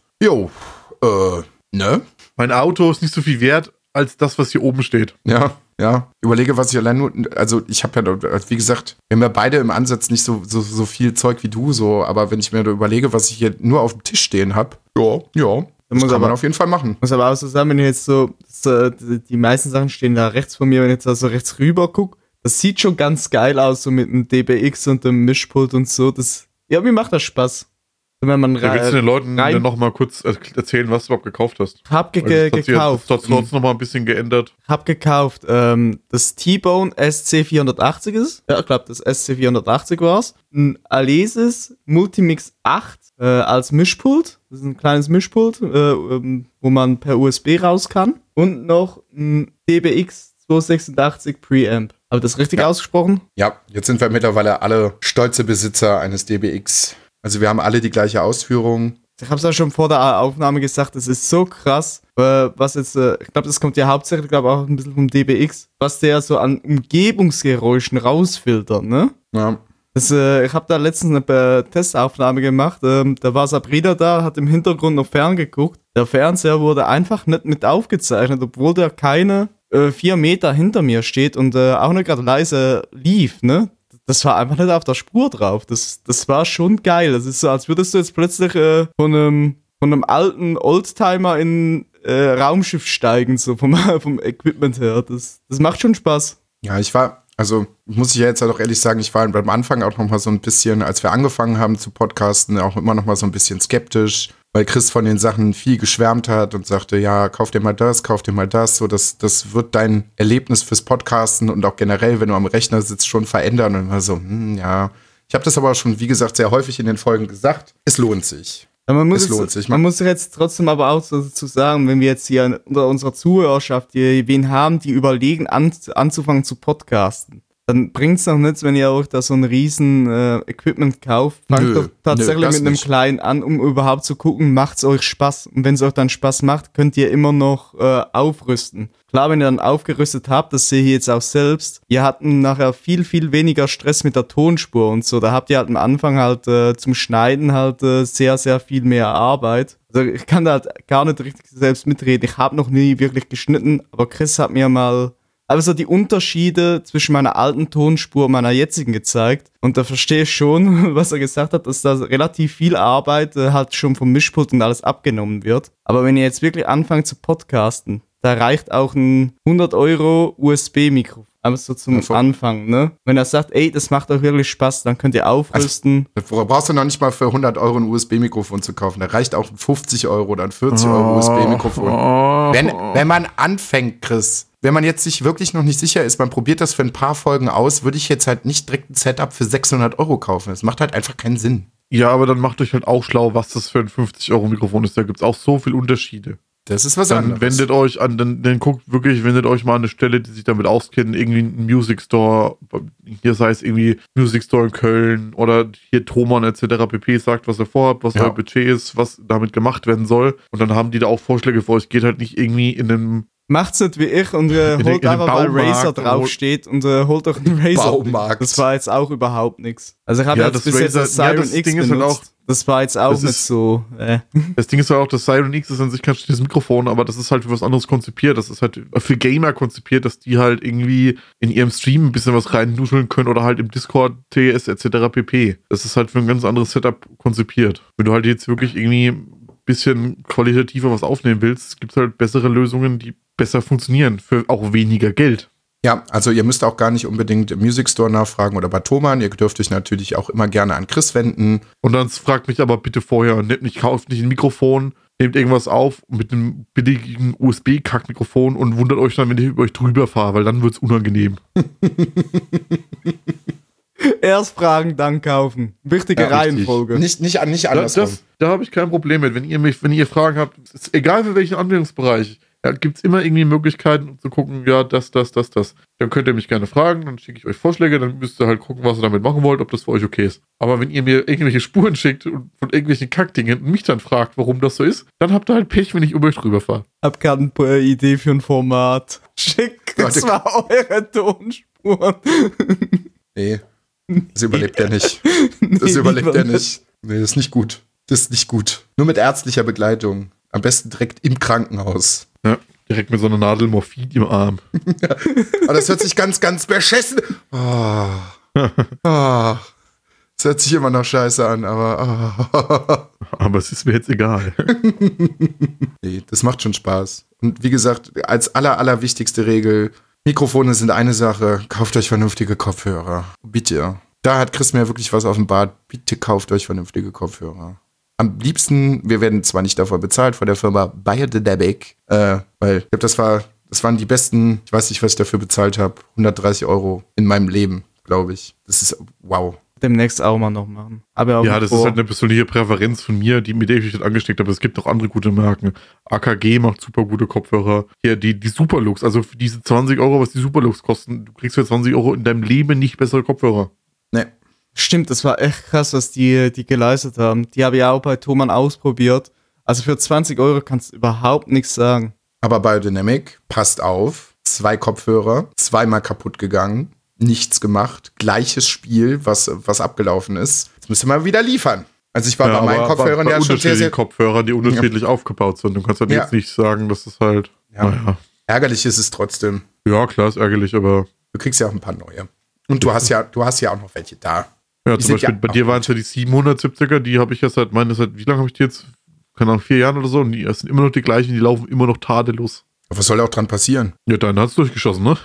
ne? Mein Auto ist nicht so viel wert als das, was hier oben steht. Ja. Überlege, was ich allein nur, also ich habe ja, wie gesagt, wir haben ja beide im Ansatz nicht so viel Zeug wie du, so, aber wenn ich mir da überlege, was ich hier nur auf dem Tisch stehen habe, das kann man auf jeden Fall machen. Muss aber auch so sagen, wenn ich jetzt so, die meisten Sachen stehen da rechts von mir, wenn ich jetzt also rechts rüber gucke, das sieht schon ganz geil aus, so mit dem DBX und dem Mischpult und so. Mir macht das Spaß. Wenn man willst du den Leuten noch mal kurz erzählen, was du überhaupt gekauft hast? Hab gekauft. Das hat trotzdem noch mal ein bisschen geändert. Hab gekauft, das T-Bone SC480 ist. Ja, ich glaube, das SC480 war's. Ein Alesis Multimix 8 als Mischpult. Das ist ein kleines Mischpult, wo man per USB raus kann. Und noch ein DBX 286 Preamp. Habe ich das richtig ausgesprochen? Ja, jetzt sind wir mittlerweile alle stolze Besitzer eines DBX. Also wir haben alle die gleiche Ausführung. Ich habe es ja schon vor der Aufnahme gesagt, das ist so krass, was jetzt, ich glaube, das kommt ja hauptsächlich, auch ein bisschen vom DBX, was der so an Umgebungsgeräuschen rausfiltert, ne? Ja. Ich habe da letztens eine Testaufnahme gemacht, da war Sabrina da, hat im Hintergrund noch ferngeguckt. Der Fernseher wurde einfach nicht mit aufgezeichnet, obwohl der keine 4 Meter hinter mir steht und auch nicht gerade leise lief, ne? Das war einfach nicht auf der Spur drauf. Das war schon geil. Das ist so, als würdest du jetzt plötzlich von einem alten Oldtimer in Raumschiff steigen, so vom Equipment her. Das macht schon Spaß. Ja, muss ich ja jetzt auch ehrlich sagen, ich war beim Anfang auch noch mal so ein bisschen, als wir angefangen haben zu podcasten, auch immer noch mal so ein bisschen skeptisch, weil Chris von den Sachen viel geschwärmt hat und sagte, ja, kauf dir mal das, so, das wird dein Erlebnis fürs Podcasten und auch generell, wenn du am Rechner sitzt, schon verändern. Und immer so, ja. Ich habe das aber schon, wie gesagt, sehr häufig in den Folgen gesagt. Es lohnt sich. Ja, man muss jetzt trotzdem aber auch so dazu sagen, wenn wir jetzt hier unter unserer Zuhörerschaft wen haben, die überlegen, anzufangen zu podcasten, dann bringt es noch nichts, wenn ihr euch da so ein riesen Equipment kauft. Fangt doch tatsächlich mit einem kleinen an, um überhaupt zu gucken, macht es euch Spaß. Und wenn es euch dann Spaß macht, könnt ihr immer noch aufrüsten. Klar, wenn ihr dann aufgerüstet habt, das sehe ich jetzt auch selbst, ihr habt nachher viel, viel weniger Stress mit der Tonspur und so. Da habt ihr halt am Anfang halt zum Schneiden halt sehr, sehr viel mehr Arbeit. Also ich kann da halt gar nicht richtig selbst mitreden. Ich habe noch nie wirklich geschnitten, aber Chris hat mir mal so die Unterschiede zwischen meiner alten Tonspur und meiner jetzigen gezeigt. Und da verstehe ich schon, was er gesagt hat, dass da relativ viel Arbeit halt schon vom Mischpult und alles abgenommen wird. Aber wenn ihr jetzt wirklich anfangt zu podcasten, da reicht auch ein 100 € USB-Mikrofon. Aber so zum Anfang, ne? Wenn er sagt, ey, das macht euch wirklich Spaß, dann könnt ihr aufrüsten. Also, brauchst du noch nicht mal für 100 € ein USB-Mikrofon zu kaufen. Da reicht auch ein 50 € oder ein 40 € USB-Mikrofon. Wenn man anfängt, Chris, wenn man jetzt sich wirklich noch nicht sicher ist, man probiert das für ein paar Folgen aus, würde ich jetzt halt nicht direkt ein Setup für 600 € kaufen. Das macht halt einfach keinen Sinn. Ja, aber dann macht euch halt auch schlau, was das für ein 50 € Mikrofon ist. Da gibt es auch so viele Unterschiede. Das ist was anderes. Wendet euch mal an eine Stelle, die sich damit auskennen, irgendwie ein Music Store, hier sei es irgendwie Music Store in Köln oder hier Thomann etc. pp. Sagt, was ihr vorhabt, was euer Budget ist, was damit gemacht werden soll. Und dann haben die da auch Vorschläge für euch. Geht halt nicht irgendwie in einem Macht's nicht wie ich und holt einfach, weil Razer draufsteht und holt doch einen Razer. Baumarkt. Das war jetzt auch überhaupt nichts. Also ich habe jetzt bis jetzt das Siren X benutzt. Das war jetzt auch nicht so. Das Ding ist halt auch, das Siren X ist an sich kein schlechtes Mikrofon, aber das ist halt für was anderes konzipiert. Das ist halt für Gamer konzipiert, dass die halt irgendwie in ihrem Stream ein bisschen was reinnuscheln können oder halt im Discord, TS etc. pp. Das ist halt für ein ganz anderes Setup konzipiert. Wenn du halt jetzt wirklich irgendwie ein bisschen qualitativer was aufnehmen willst, gibt es halt bessere Lösungen, die besser funktionieren, für auch weniger Geld. Ja, also ihr müsst auch gar nicht unbedingt im Music Store nachfragen oder bei Thomann. Ihr dürft euch natürlich auch immer gerne an Chris wenden. Und dann fragt mich aber bitte vorher, kauft nicht ein Mikrofon, nehmt irgendwas auf mit einem billigen USB-Kack-Mikrofon und wundert euch dann, wenn ich über euch drüber fahre, weil dann wird's unangenehm. Erst fragen, dann kaufen. Wichtige Ja, Reihenfolge. Nicht andersrum. Da habe ich kein Problem mit. Wenn ihr Fragen habt, ist egal für welchen Anwendungsbereich, gibt es immer irgendwie Möglichkeiten, um zu gucken, ja, das. Dann könnt ihr mich gerne fragen, dann schicke ich euch Vorschläge, dann müsst ihr halt gucken, was ihr damit machen wollt, ob das für euch okay ist. Aber wenn ihr mir irgendwelche Spuren schickt und von irgendwelchen Kackdingen und mich dann fragt, warum das so ist, dann habt ihr halt Pech, wenn ich über euch drüber fahre. Hab gerade eine Idee für ein Format. Schickt Warte. zwar eure Tonspuren. Nee, das überlebt er nicht. Das überlebt er nicht. Nee, das ist nicht gut. Das ist nicht gut. Nur mit ärztlicher Begleitung. Am besten direkt im Krankenhaus. Ja, direkt mit so einer Nadel Morphin im Arm. Aber das hört sich ganz, ganz beschissen. Das hört sich immer noch scheiße an, aber. Aber es ist mir jetzt egal. Nee, das macht schon Spaß. Und wie gesagt, als allerwichtigste Regel, Mikrofone sind eine Sache, kauft euch vernünftige Kopfhörer. Bitte. Da hat Chris mir wirklich was offenbart. Bitte kauft euch vernünftige Kopfhörer. Am liebsten, wir werden zwar nicht dafür bezahlt von der Firma Biodynamic, weil ich glaube, das waren die besten, ich weiß nicht, was ich dafür bezahlt habe, 130 € in meinem Leben, glaube ich. Das ist wow. Demnächst auch mal noch machen. Aber Ja, das ist halt eine persönliche Präferenz von mir, mit der ich mich nicht angesteckt habe. Es gibt noch andere gute Marken. AKG macht super gute Kopfhörer. Hier, die Superlux, also für diese 20 €, was die Superlux kosten, du kriegst für 20 € in deinem Leben nicht bessere Kopfhörer. Nee. Stimmt, das war echt krass, was die geleistet haben. Die habe ich auch bei Thomann ausprobiert. Also für 20 € kannst du überhaupt nichts sagen. Aber Biodynamic, passt auf, 2 Kopfhörer, 2-mal kaputt gegangen, nichts gemacht, gleiches Spiel, was abgelaufen ist. Jetzt müsst ihr mal wieder liefern. Also ich war bei meinen Kopfhörern bei ja schon sehr, sehr... Kopfhörer, die unterschiedlich aufgebaut sind. Du kannst halt jetzt nicht sagen, dass das halt... Ja. Naja. Ärgerlich ist es trotzdem. Ja, klar, ist ärgerlich, aber... Du kriegst ja auch ein paar neue. Und du hast ja auch noch welche da. Ja, Die zum sind Beispiel ja bei auch dir waren gut. es ja die 770er, die habe ich ja seit wie lange habe ich die jetzt? Keine Ahnung, 4 Jahren oder so. Und das sind immer noch die gleichen, die laufen immer noch tadellos. Was soll auch dran passieren? Ja, deine hat's durchgeschossen, ne?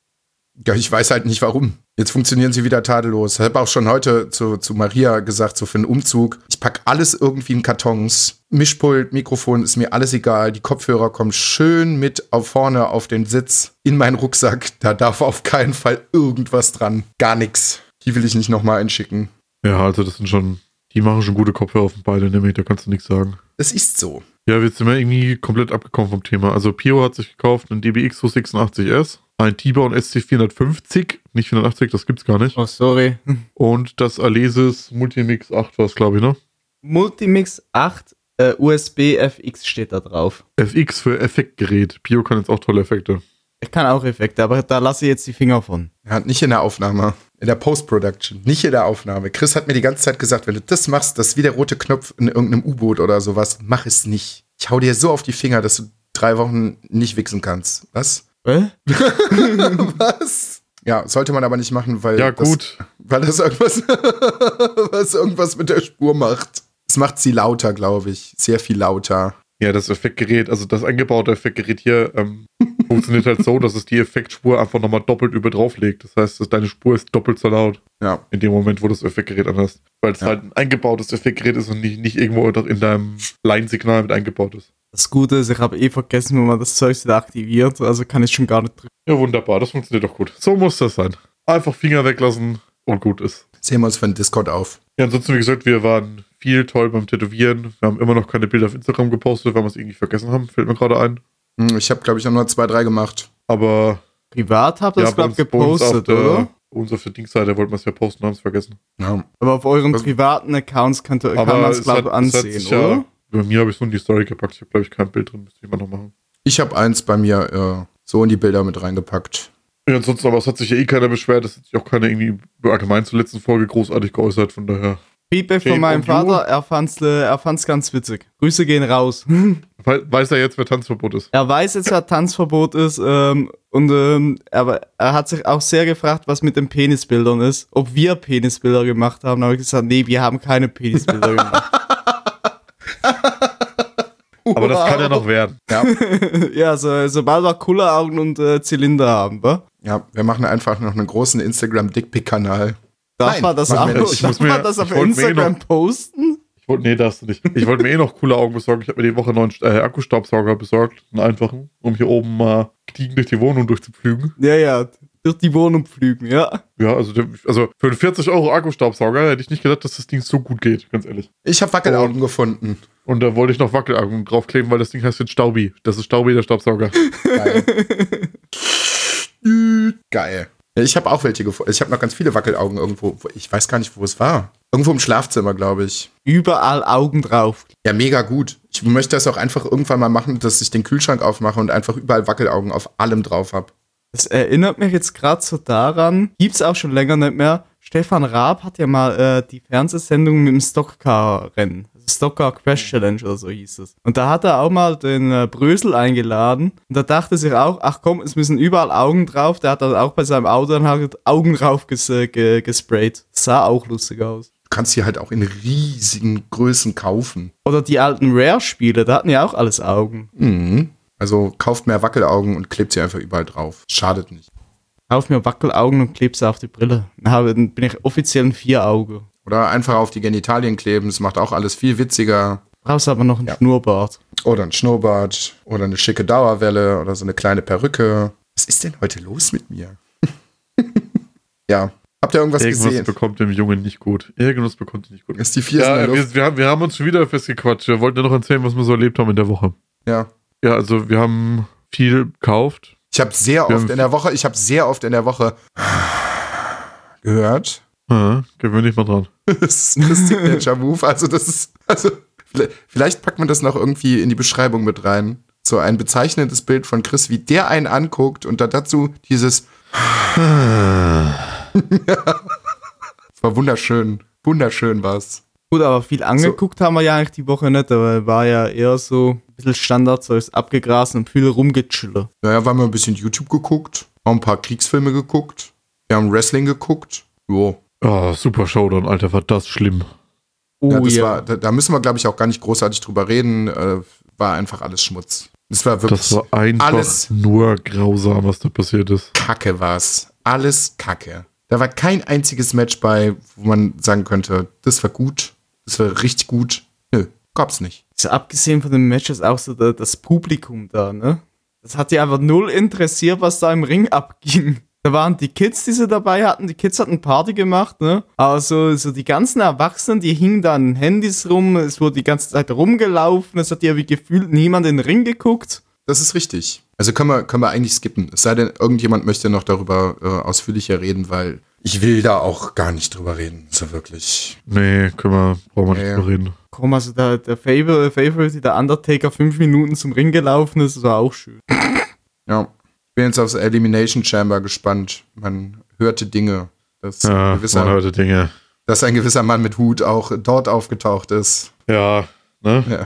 Ja, ich weiß halt nicht warum. Jetzt funktionieren sie wieder tadellos. Ich habe auch schon heute zu Maria gesagt, so für einen Umzug, ich pack alles irgendwie in Kartons. Mischpult, Mikrofon, ist mir alles egal. Die Kopfhörer kommen schön mit vorne auf den Sitz in meinen Rucksack. Da darf auf keinen Fall irgendwas dran. Gar nichts. Die will ich nicht nochmal einschicken. Ja, also das sind schon, die machen schon gute Kopfhörer auf den beiden, nämlich, da kannst du nichts sagen. Es ist so. Ja, wir sind immer irgendwie komplett abgekommen vom Thema. Also Pio hat sich gekauft einen DBX 286S, ein T-Bone SC450, nicht 480, das gibt's gar nicht. Oh, sorry. Und das Alesis Multimix 8 war es, glaube ich, ne? Multimix 8 USB FX steht da drauf. FX für Effektgerät. Pio kann jetzt auch tolle Effekte. Ich kann auch Effekte, aber da lasse ich jetzt die Finger von. Er hat nicht in der Aufnahme. In der Post-Production. Nicht in der Aufnahme. Chris hat mir die ganze Zeit gesagt, wenn du das machst, das ist wie der rote Knopf in irgendeinem U-Boot oder sowas. Mach es nicht. Ich hau dir so auf die Finger, dass du 3 Wochen nicht wichsen kannst. Was? Was? Ja, sollte man aber nicht machen, weil Ja, gut. Weil das irgendwas, was irgendwas mit der Spur macht. Es macht sie lauter, glaube ich. Sehr viel lauter. Ja, das Effektgerät, also das eingebaute Effektgerät hier, funktioniert halt so, dass es die Effektspur einfach nochmal doppelt über drauf legt. Das heißt, deine Spur ist doppelt so laut. Ja. In dem Moment, wo das Effektgerät anhast. Weil es halt ein eingebautes Effektgerät ist und nicht irgendwo in deinem Line-Signal mit eingebaut ist. Das Gute ist, ich habe vergessen, wo man das Zeug wieder aktiviert, also kann ich schon gar nicht drücken. Ja, wunderbar, das funktioniert doch gut. So muss das sein. Einfach Finger weglassen und gut ist. Sehen wir uns für den Discord auf. Ja, ansonsten, wie gesagt, wir waren viel toll beim Tätowieren. Wir haben immer noch keine Bilder auf Instagram gepostet, weil wir es irgendwie vergessen haben. Fällt mir gerade ein. Ich habe, glaube ich, auch nur 2, 3 gemacht. Aber Privat habt ihr das, bei glaube ich, bei uns auf gepostet, der- oder? Unsere Verdienstseite wollten wir es ja posten, haben es vergessen. Ja. Aber auf euren Was- privaten Accounts kann man es, es glaube hat- ich, es hat ansehen, sich oder? Ja, bei mir habe ich es nur in die Story gepackt. Ich habe, glaube ich, kein Bild drin. Müsste ich mal noch machen. Ich habe eins bei mir so in die Bilder mit reingepackt. Ja, ansonsten, aber es hat sich ja eh keiner beschwert. Es hat sich auch keiner irgendwie allgemein zur letzten Folge großartig geäußert. Von daher. Feedback Shame von meinem on you. Vater, er fand's ganz witzig. Grüße gehen raus. Weiß er jetzt, wer Tanzverbot ist? Er weiß jetzt, wer Tanzverbot ist, aber er hat sich auch sehr gefragt, was mit den Penisbildern ist. Ob wir Penisbilder gemacht haben. Da habe ich gesagt, nee, wir haben keine Penisbilder gemacht. Aber das kann ja noch werden. Ja, Ja, sobald wir Kulleraugen und Zylinder haben, wa? ja, wir machen einfach noch einen großen Instagram-Dickpick-Kanal. Darf Nein, man das machen auch? wir nicht. Darf man das auf ich wollte mir Instagram noch- posten? Nee, darfst du nicht. Ich wollte mir noch coole Augen besorgen. Ich habe mir die Woche einen neuen Akkustaubsauger besorgt. Einen einfachen, um hier oben mal gediegen durch die Wohnung durchzupflügen. Ja, durch die Wohnung pflügen, ja. Ja, also für einen 40 € Akkustaubsauger hätte ich nicht gedacht, dass das Ding so gut geht, ganz ehrlich. Ich habe Wackelaugen gefunden. Und da wollte ich noch Wackelaugen draufkleben, weil das Ding heißt jetzt Staubi. Das ist Staubi, der Staubsauger. Geil. Geil. Ja, ich habe auch welche gefunden. Ich habe noch ganz viele Wackelaugen irgendwo. Ich weiß gar nicht, wo es war. Irgendwo im Schlafzimmer, glaube ich. Überall Augen drauf. Ja, mega gut. Ich möchte das auch einfach irgendwann mal machen, dass ich den Kühlschrank aufmache und einfach überall Wackelaugen auf allem drauf habe. Das erinnert mich jetzt gerade so daran, gibt's auch schon länger nicht mehr. Stefan Raab hat ja mal die Fernsehsendung mit dem Stockcar-Rennen. Stockcar Crash Challenge oder so hieß es. Und da hat er auch mal den Brösel eingeladen. Und da dachte sich auch, ach komm, es müssen überall Augen drauf. Der hat dann auch bei seinem Auto dann halt Augen drauf gesprayt. Sah auch lustig aus. Du kannst die halt auch in riesigen Größen kaufen. Oder die alten Rare-Spiele, da hatten ja auch alles Augen. Mhm. Also kauft mehr Wackelaugen und klebt sie einfach überall drauf. Schadet nicht. Kauf mir Wackelaugen und kleb sie auf die Brille. Dann bin ich offiziell ein 4-Auge. Oder einfach auf die Genitalien kleben. Das macht auch alles viel witziger. Brauchst aber noch einen Ja. Schnurrbart. Oder ein Schnurrbart. Oder eine schicke Dauerwelle. Oder so eine kleine Perücke. Was ist denn heute los mit mir? Ja. Habt ihr irgendwas Irgendwas gesehen? bekommt dem Jungen nicht gut. Irgendwas bekommt er nicht gut. Ist die Vier in Ja, der Luft? wir haben uns schon wieder festgequatscht. Wir wollten ja noch erzählen, was wir so erlebt haben in der Woche. Ja. Ja, also wir haben viel gekauft. Ich habe sehr oft in der Woche gehört. Gewöhn dich mal dran. Das ist ein Signature-Move. Also vielleicht packt man das noch irgendwie in die Beschreibung mit rein. So ein bezeichnendes Bild von Chris, wie der einen anguckt und dann dazu dieses Es war wunderschön. Wunderschön war's. Gut, aber viel angeguckt haben wir ja eigentlich die Woche nicht, aber war ja eher so ein bisschen Standard, so ist abgegrast und viel rumgechillt. Naja, wir haben ein bisschen YouTube geguckt, haben ein paar Kriegsfilme geguckt, wir haben Wrestling geguckt. Jo. Oh, super Showdown, Alter, war das schlimm. Oh Ja, das ja. war, da müssen wir, glaube ich, auch gar nicht großartig drüber reden. War einfach alles Schmutz. Das war wirklich Das war einfach alles nur grausam, was da passiert ist. Kacke war's. Alles Kacke. Da war kein einziges Match bei, wo man sagen könnte, das war gut, das war richtig gut. Nö, gab's nicht. Also abgesehen von den Matches auch so das Publikum da, ne? Das hat die einfach null interessiert, was da im Ring abging. Da waren die Kids, die sie dabei hatten. Die Kids hatten Party gemacht, ne? Aber so die ganzen Erwachsenen, die hingen da an Handys rum. Es wurde die ganze Zeit rumgelaufen. Es hat ja wie gefühlt niemand in den Ring geguckt. Das ist richtig. Also können wir eigentlich skippen. Es sei denn, irgendjemand möchte noch darüber ausführlicher reden, weil ich will da auch gar nicht drüber reden. So wirklich. Nee, brauchen wir nicht drüber reden. Komm, also der Favorite, der Undertaker 5 Minuten zum Ring gelaufen ist, das war auch schön. Ja. Ich bin jetzt aufs Elimination Chamber gespannt. Man hörte Dinge. Dass Ja, man hörte Dinge. dass ein gewisser Mann mit Hut auch dort aufgetaucht ist. Ja, ne?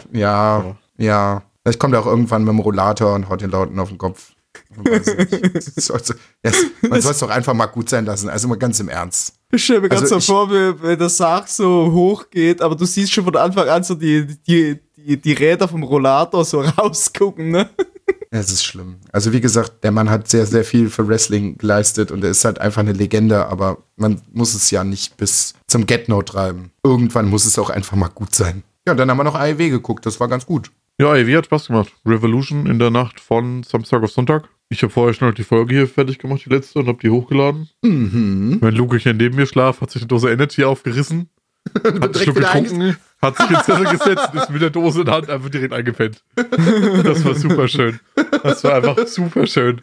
Ja. Vielleicht kommt er auch irgendwann mit dem Rollator und haut den Leuten auf den Kopf. Man weiß nicht. Man soll es doch einfach mal gut sein lassen. Also mal ganz im Ernst. Ich stelle mir ganz Also so vor, wenn der Sarg so hoch geht, aber du siehst schon von Anfang an so die Räder vom Rollator so rausgucken, ne? Es ist schlimm. Also wie gesagt, der Mann hat sehr, sehr viel für Wrestling geleistet und er ist halt einfach eine Legende, aber man muss es ja nicht bis zum Get-No treiben. Irgendwann muss es auch einfach mal gut sein. Ja, und dann haben wir noch AEW geguckt, das war ganz gut. Ja, AEW hat Spaß gemacht. Revolution in der Nacht von Samstag auf Sonntag. Ich habe vorher schon noch die Folge hier fertig gemacht, die letzte, und habe die hochgeladen. Mhm. Wenn Luke hier neben mir schlaf, hat sich eine Dose Energy aufgerissen, hat einen Schluck getrunken, hat sich ins Sessel gesetzt und ist mit der Dose in der Hand einfach direkt eingepennt. Das war super schön. Das war einfach super schön.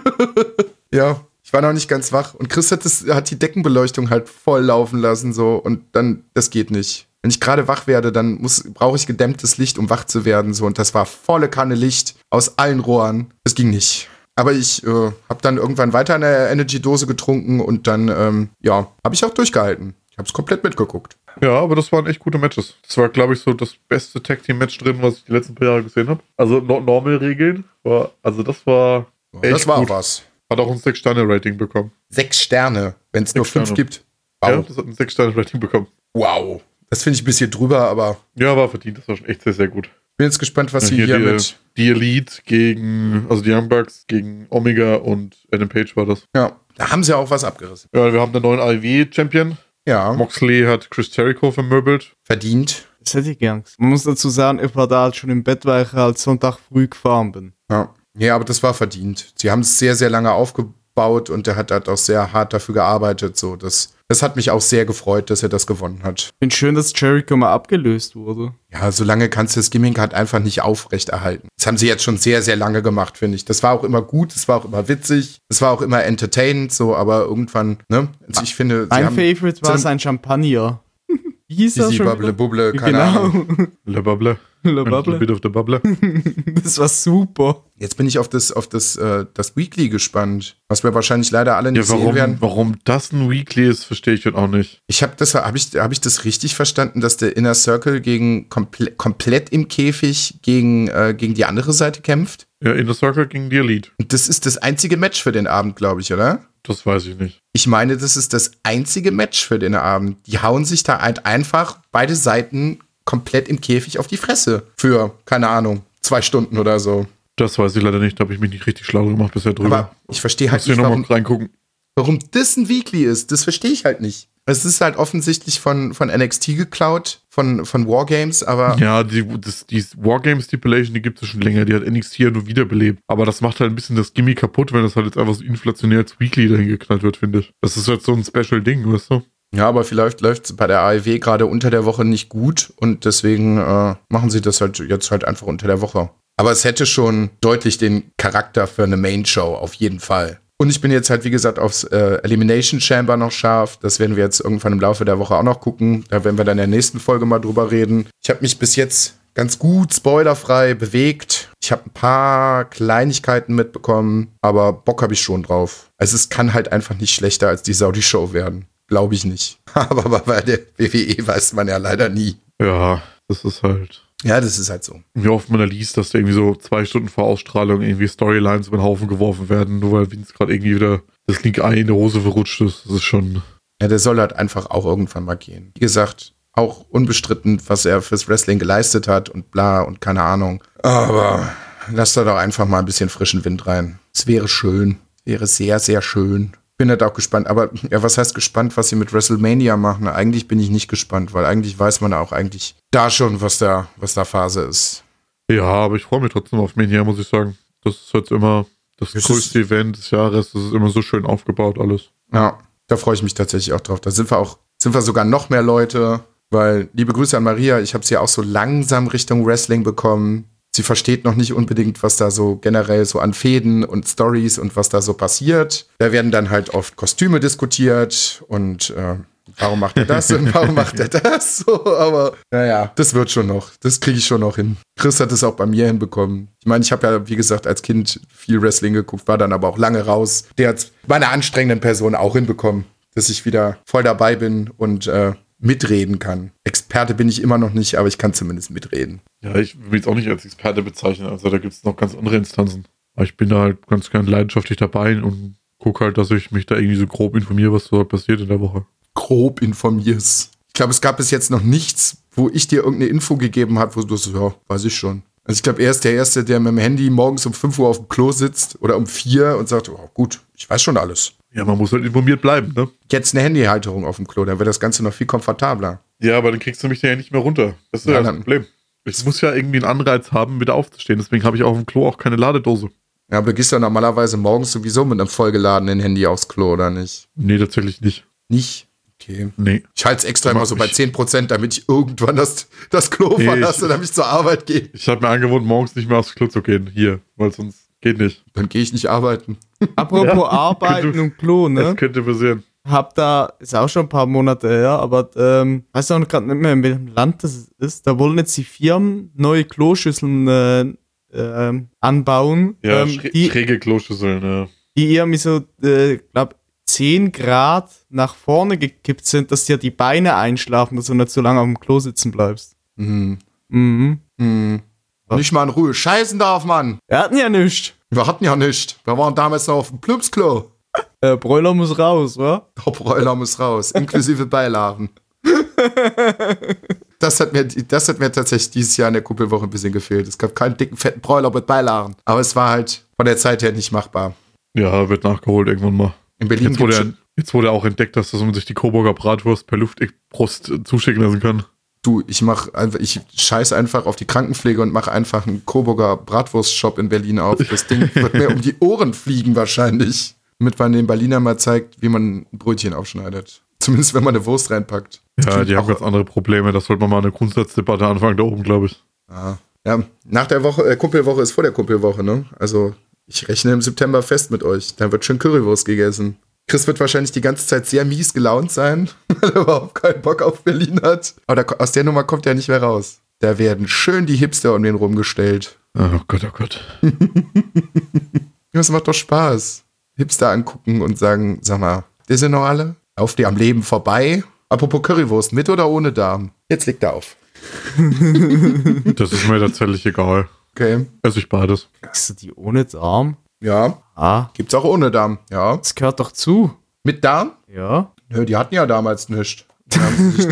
Ja, ich war noch nicht ganz wach und Chris hat die Deckenbeleuchtung halt voll laufen lassen so und dann, das geht nicht. Wenn ich gerade wach werde, dann brauche ich gedämmtes Licht, um wach zu werden so und das war volle Kanne Licht aus allen Rohren. Das ging nicht. Aber ich habe dann irgendwann weiter eine Energy-Dose getrunken und dann, habe ich auch durchgehalten. Ich habe es komplett mitgeguckt. Ja, aber das waren echt gute Matches. Das war, glaube ich, so das beste Tag-Team-Match drin, was ich die letzten paar Jahre gesehen habe. Also Normal-Regeln. Das war echt Das war gut. auch was. Hat auch ein 6-Sterne-Rating bekommen. 6 Sterne, wenn es nur 5 Sterne. gibt. Ja, Wow. das hat ein 6-Sterne-Rating bekommen. Wow. Das finde ich ein bisschen drüber, aber Ja, war verdient. Das war schon echt sehr, sehr gut. Bin jetzt gespannt, was sie Hier hier mit... die Elite gegen, also die Young Bucks gegen Omega und Adam Page war das. Ja, da haben sie auch was abgerissen. Ja, wir haben den neuen AEW-Champion. Ja, Moxley hat Chris Jericho vermöbelt. verdient. Das hätte ich gern. Man muss dazu sagen, ich war da halt schon im Bett, weil ich halt Sonntag früh gefahren bin. Ja, aber das war verdient. Sie haben es sehr, sehr lange aufgebaut und der hat halt auch sehr hart dafür gearbeitet. So, das hat mich auch sehr gefreut, dass er das gewonnen hat. Ich finde schön, dass Jericho mal abgelöst wurde. Ja, solange kannst du das Gimmick halt einfach nicht aufrechterhalten. Das haben sie jetzt schon sehr, sehr lange gemacht, finde ich. Das war auch immer gut, das war auch immer witzig, das war auch immer entertainend, so, aber irgendwann, ne? Also ich finde, Mein Favorite war sein Champagner. Wie hieß das schon? Bubble, wieder? Bubble, keine Ahnung. Genau. Le Bubble. Le A Bubble. bit of the Bubble. Das war super. Jetzt bin ich auf das Weekly gespannt, was wir wahrscheinlich leider alle nicht Ja, sehen werden. warum das ein Weekly ist, verstehe ich dann auch nicht. Hab ich das richtig verstanden, dass der Inner Circle komplett im Käfig gegen die andere Seite kämpft? Ja, Inner Circle gegen die Elite. Und das ist das einzige Match für den Abend, glaube ich, oder? Das weiß ich nicht. Ich meine, das ist das einzige Match für den Abend. Die hauen sich da halt einfach beide Seiten komplett im Käfig auf die Fresse. Für, keine Ahnung, 2 Stunden oder so. Das weiß ich leider nicht, da habe ich mich nicht richtig schlau gemacht bisher drüber. Aber ich verstehe halt Musst du nicht, nochmal reingucken. warum das ein Weekly ist. Das verstehe ich halt nicht. Es ist halt offensichtlich von NXT geklaut, von Wargames, aber Ja, die Wargame Stipulation, die gibt es schon länger. Die hat NXT ja nur wiederbelebt. Aber das macht halt ein bisschen das Gimmick kaputt, wenn das halt jetzt einfach so inflationär als Weekly dahin geknallt wird, finde ich. Das ist halt so ein Special-Ding, weißt du? ja, aber vielleicht läuft es bei der AEW gerade unter der Woche nicht gut und deswegen machen sie das halt jetzt halt einfach unter der Woche. Aber es hätte schon deutlich den Charakter für eine Main-Show, auf jeden Fall. Und ich bin jetzt halt, wie gesagt, aufs Elimination Chamber noch scharf. Das werden wir jetzt irgendwann im Laufe der Woche auch noch gucken. Da werden wir dann in der nächsten Folge mal drüber reden. Ich habe mich bis jetzt ganz gut spoilerfrei bewegt. Ich habe ein paar Kleinigkeiten mitbekommen, aber Bock habe ich schon drauf. Also es kann halt einfach nicht schlechter als die Saudi-Show werden. Glaube ich nicht. Aber bei der WWE weiß man ja leider nie. Ja, das ist halt. Ja, das ist halt so. Wie oft man da liest, dass da irgendwie so 2 Stunden vor Ausstrahlung irgendwie Storylines über den Haufen geworfen werden, nur weil Vince gerade irgendwie wieder das linke Ei in die Hose verrutscht ist. Das ist schon. Ja, der soll halt einfach auch irgendwann mal gehen. Wie gesagt, auch unbestritten, was er fürs Wrestling geleistet hat und bla und keine Ahnung. Aber lass da doch einfach mal ein bisschen frischen Wind rein. Es wäre schön. Wäre sehr, sehr schön. Bin halt auch gespannt. Aber ja, was heißt gespannt, was sie mit WrestleMania machen? Eigentlich bin ich nicht gespannt, weil eigentlich weiß man auch eigentlich da schon, was da Phase ist. Ja, aber ich freue mich trotzdem auf Mania, muss ich sagen. Das ist jetzt immer das größte Event des Jahres. Das ist immer so schön aufgebaut, alles. Ja, da freue ich mich tatsächlich auch drauf. Da sind wir sogar noch mehr Leute, weil, liebe Grüße an Maria, ich habe sie auch so langsam Richtung Wrestling bekommen. Sie versteht noch nicht unbedingt, was da so generell so an Fäden und Stories und was da so passiert. Da werden dann halt oft Kostüme diskutiert und warum macht er das und warum macht er das? So, aber naja, das wird schon noch. Das kriege ich schon noch hin. Chris hat es auch bei mir hinbekommen. Ich meine, ich habe ja, wie gesagt, als Kind viel Wrestling geguckt, war dann aber auch lange raus. Der hat bei einer anstrengenden Person auch hinbekommen, dass ich wieder voll dabei bin und mitreden kann. Experte bin ich immer noch nicht, aber ich kann zumindest mitreden. Ja, ich will jetzt auch nicht als Experte bezeichnen. Also da gibt es noch ganz andere Instanzen. Aber ich bin da halt ganz gern leidenschaftlich dabei und gucke halt, dass ich mich da irgendwie so grob informiere, was so passiert in der Woche. Grob informierst. Ich glaube, es gab bis jetzt noch nichts, wo ich dir irgendeine Info gegeben habe, wo du so, ja, weiß ich schon. Also ich glaube, er ist der Erste, der mit dem Handy morgens um 5 Uhr auf dem Klo sitzt oder um 4 und sagt, oh, gut, ich weiß schon alles. Ja, man muss halt informiert bleiben, ne? Jetzt eine Handyhalterung auf dem Klo, dann wird das Ganze noch viel komfortabler. Ja, aber dann kriegst du mich ja nicht mehr runter. Das ist ja das Problem. Ich muss ja irgendwie einen Anreiz haben, wieder aufzustehen. Deswegen habe ich auf dem Klo auch keine Ladedose. Ja, aber du gehst ja normalerweise morgens sowieso mit einem vollgeladenen Handy aufs Klo, oder nicht? Nee, tatsächlich nicht. Nicht? Okay. Nee. Ich halte es extra immer so bei 10%, damit ich irgendwann das Klo verlasse, damit ich zur Arbeit gehe. Ich habe mir angewohnt, morgens nicht mehr aufs Klo zu gehen. Hier, weil sonst geht nicht. Dann gehe ich nicht arbeiten. Apropos Ja, Arbeiten und Klo, ne? Das könnte passieren. Hab da, ist auch schon ein paar Monate her, aber weiß auch gerade nicht mehr, in welchem Land das ist. Da wollen jetzt die Firmen neue Kloschüsseln anbauen. Ja, schräge Kloschüsseln, ja. Die irgendwie so, glaube 10 Grad nach vorne gekippt sind, dass dir die Beine einschlafen, dass du nicht so lange auf dem Klo sitzen bleibst. Mhm. Mhm. Mhm. Nicht mal in Ruhe scheißen darf, Mann. Wir hatten ja nichts. Wir hatten ja nicht. Wir waren damals noch auf dem Plumpsklo. Bräuler muss raus, wa? Der Bräuler muss raus, inklusive Beilagen. Das hat mir tatsächlich dieses Jahr in der Kuppelwoche ein bisschen gefehlt. Es gab keinen dicken, fetten Bräuler mit Beilagen. Aber es war halt von der Zeit her nicht machbar. Ja, wird nachgeholt irgendwann mal. In Berlin Jetzt wurde auch entdeckt, dass man sich die Coburger Bratwurst per Luftbrust zuschicken lassen kann. ich scheiß einfach auf die Krankenpflege und mache einfach einen Coburger Bratwurst-Shop in Berlin auf. Das Ding wird mir um die Ohren fliegen wahrscheinlich. Damit man den Berliner mal zeigt, wie man ein Brötchen aufschneidet. Zumindest, wenn man eine Wurst reinpackt. Ja, die haben ganz andere Probleme. Das sollte man mal eine Grundsatzdebatte anfangen da oben, glaube ich. Ja, nach der Woche, Kumpelwoche ist vor der Kumpelwoche, ne? Also, ich rechne im September fest mit euch. Da wird schön Currywurst gegessen. Chris wird wahrscheinlich die ganze Zeit sehr mies gelaunt sein, weil er überhaupt keinen Bock auf Berlin hat. Aber aus der Nummer kommt er nicht mehr raus. Da werden schön die Hipster um den rumgestellt. Oh Gott, oh Gott. Das macht doch Spaß. Hipster angucken und sagen, sag mal, die sind noch alle? Lauft die am Leben vorbei? Apropos Currywurst, mit oder ohne Darm? Jetzt legt er auf. Das ist mir tatsächlich egal. Okay. Also ich beides. Kriegst du die ohne Darm? Ja. Gibt's auch ohne Darm, ja. Das gehört doch zu. Mit Darm? Ja. Nö, die hatten ja damals nichts. Dann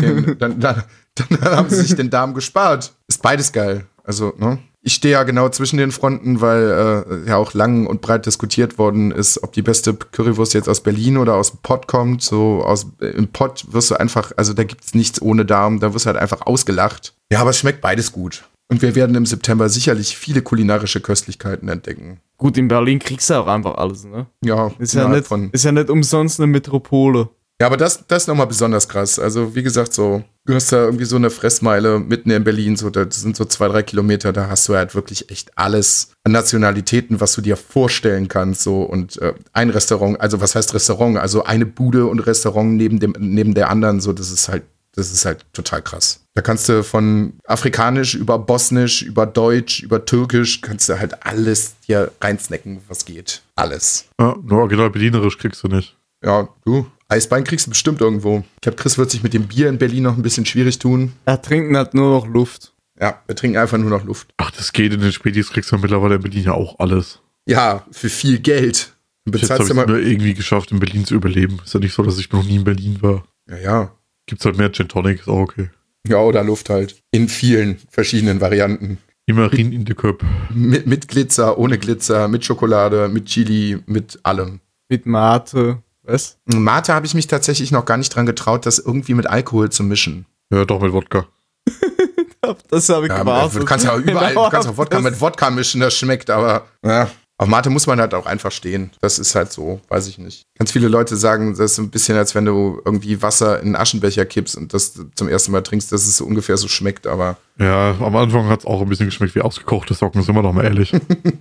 haben sie sich den Darm gespart. Ist beides geil. Also, ne? Ich stehe ja genau zwischen den Fronten, weil ja auch lang und breit diskutiert worden ist, ob die beste Currywurst jetzt aus Berlin oder aus dem Pott kommt. So im Pott wirst du einfach, also da gibt's nichts ohne Darm, da wirst du halt einfach ausgelacht. Ja, aber es schmeckt beides gut. Und wir werden im September sicherlich viele kulinarische Köstlichkeiten entdecken. Gut, in Berlin kriegst du auch einfach alles, ne? Ja, Ist ja nicht umsonst eine Metropole. Ja, aber das ist nochmal besonders krass. Also, wie gesagt, so, du hast da irgendwie so eine Fressmeile mitten in Berlin, so, das sind so 2-3 Kilometer, da hast du halt wirklich echt alles an Nationalitäten, was du dir vorstellen kannst, so, und ein Restaurant, also was heißt Restaurant? Also eine Bude und Restaurant neben der anderen, so, das ist halt total krass. Da kannst du von Afrikanisch über Bosnisch, über Deutsch, über Türkisch, kannst du halt alles dir reinsnacken, was geht. Alles. Ja, nur original berlinerisch kriegst du nicht. Ja, du. Eisbein kriegst du bestimmt irgendwo. Ich glaube, Chris wird sich mit dem Bier in Berlin noch ein bisschen schwierig tun. Er trinkt halt nur noch Luft. Ja, wir trinken einfach nur noch Luft. Ach, das geht. In den Spätis kriegst du mittlerweile in Berlin ja auch alles. Ja, für viel Geld. Jetzt habe ich es nur irgendwie geschafft, in Berlin zu überleben. Ist ja nicht so, dass ich noch nie in Berlin war. Ja. Gibt's halt mehr Gin Tonic, ist auch okay. Ja, oder Luft halt. In vielen verschiedenen Varianten. Immerin in the Cup. Mit Glitzer, ohne Glitzer, mit Schokolade, mit Chili, mit allem. Mit Mate. Was? Mate habe ich mich tatsächlich noch gar nicht dran getraut, das irgendwie mit Alkohol zu mischen. Ja, doch mit Wodka. Das habe ich gemacht. Du kannst ja überall, du kannst auch Wodka mit Wodka mischen, das schmeckt, aber ja. Auf Mate muss man halt auch einfach stehen. Das ist halt so, weiß ich nicht. Ganz viele Leute sagen, das ist ein bisschen, als wenn du irgendwie Wasser in einen Aschenbecher kippst und das zum ersten Mal trinkst, dass es so ungefähr so schmeckt, aber. Ja, am Anfang hat es auch ein bisschen geschmeckt wie ausgekochte Socken, sind wir doch mal ehrlich.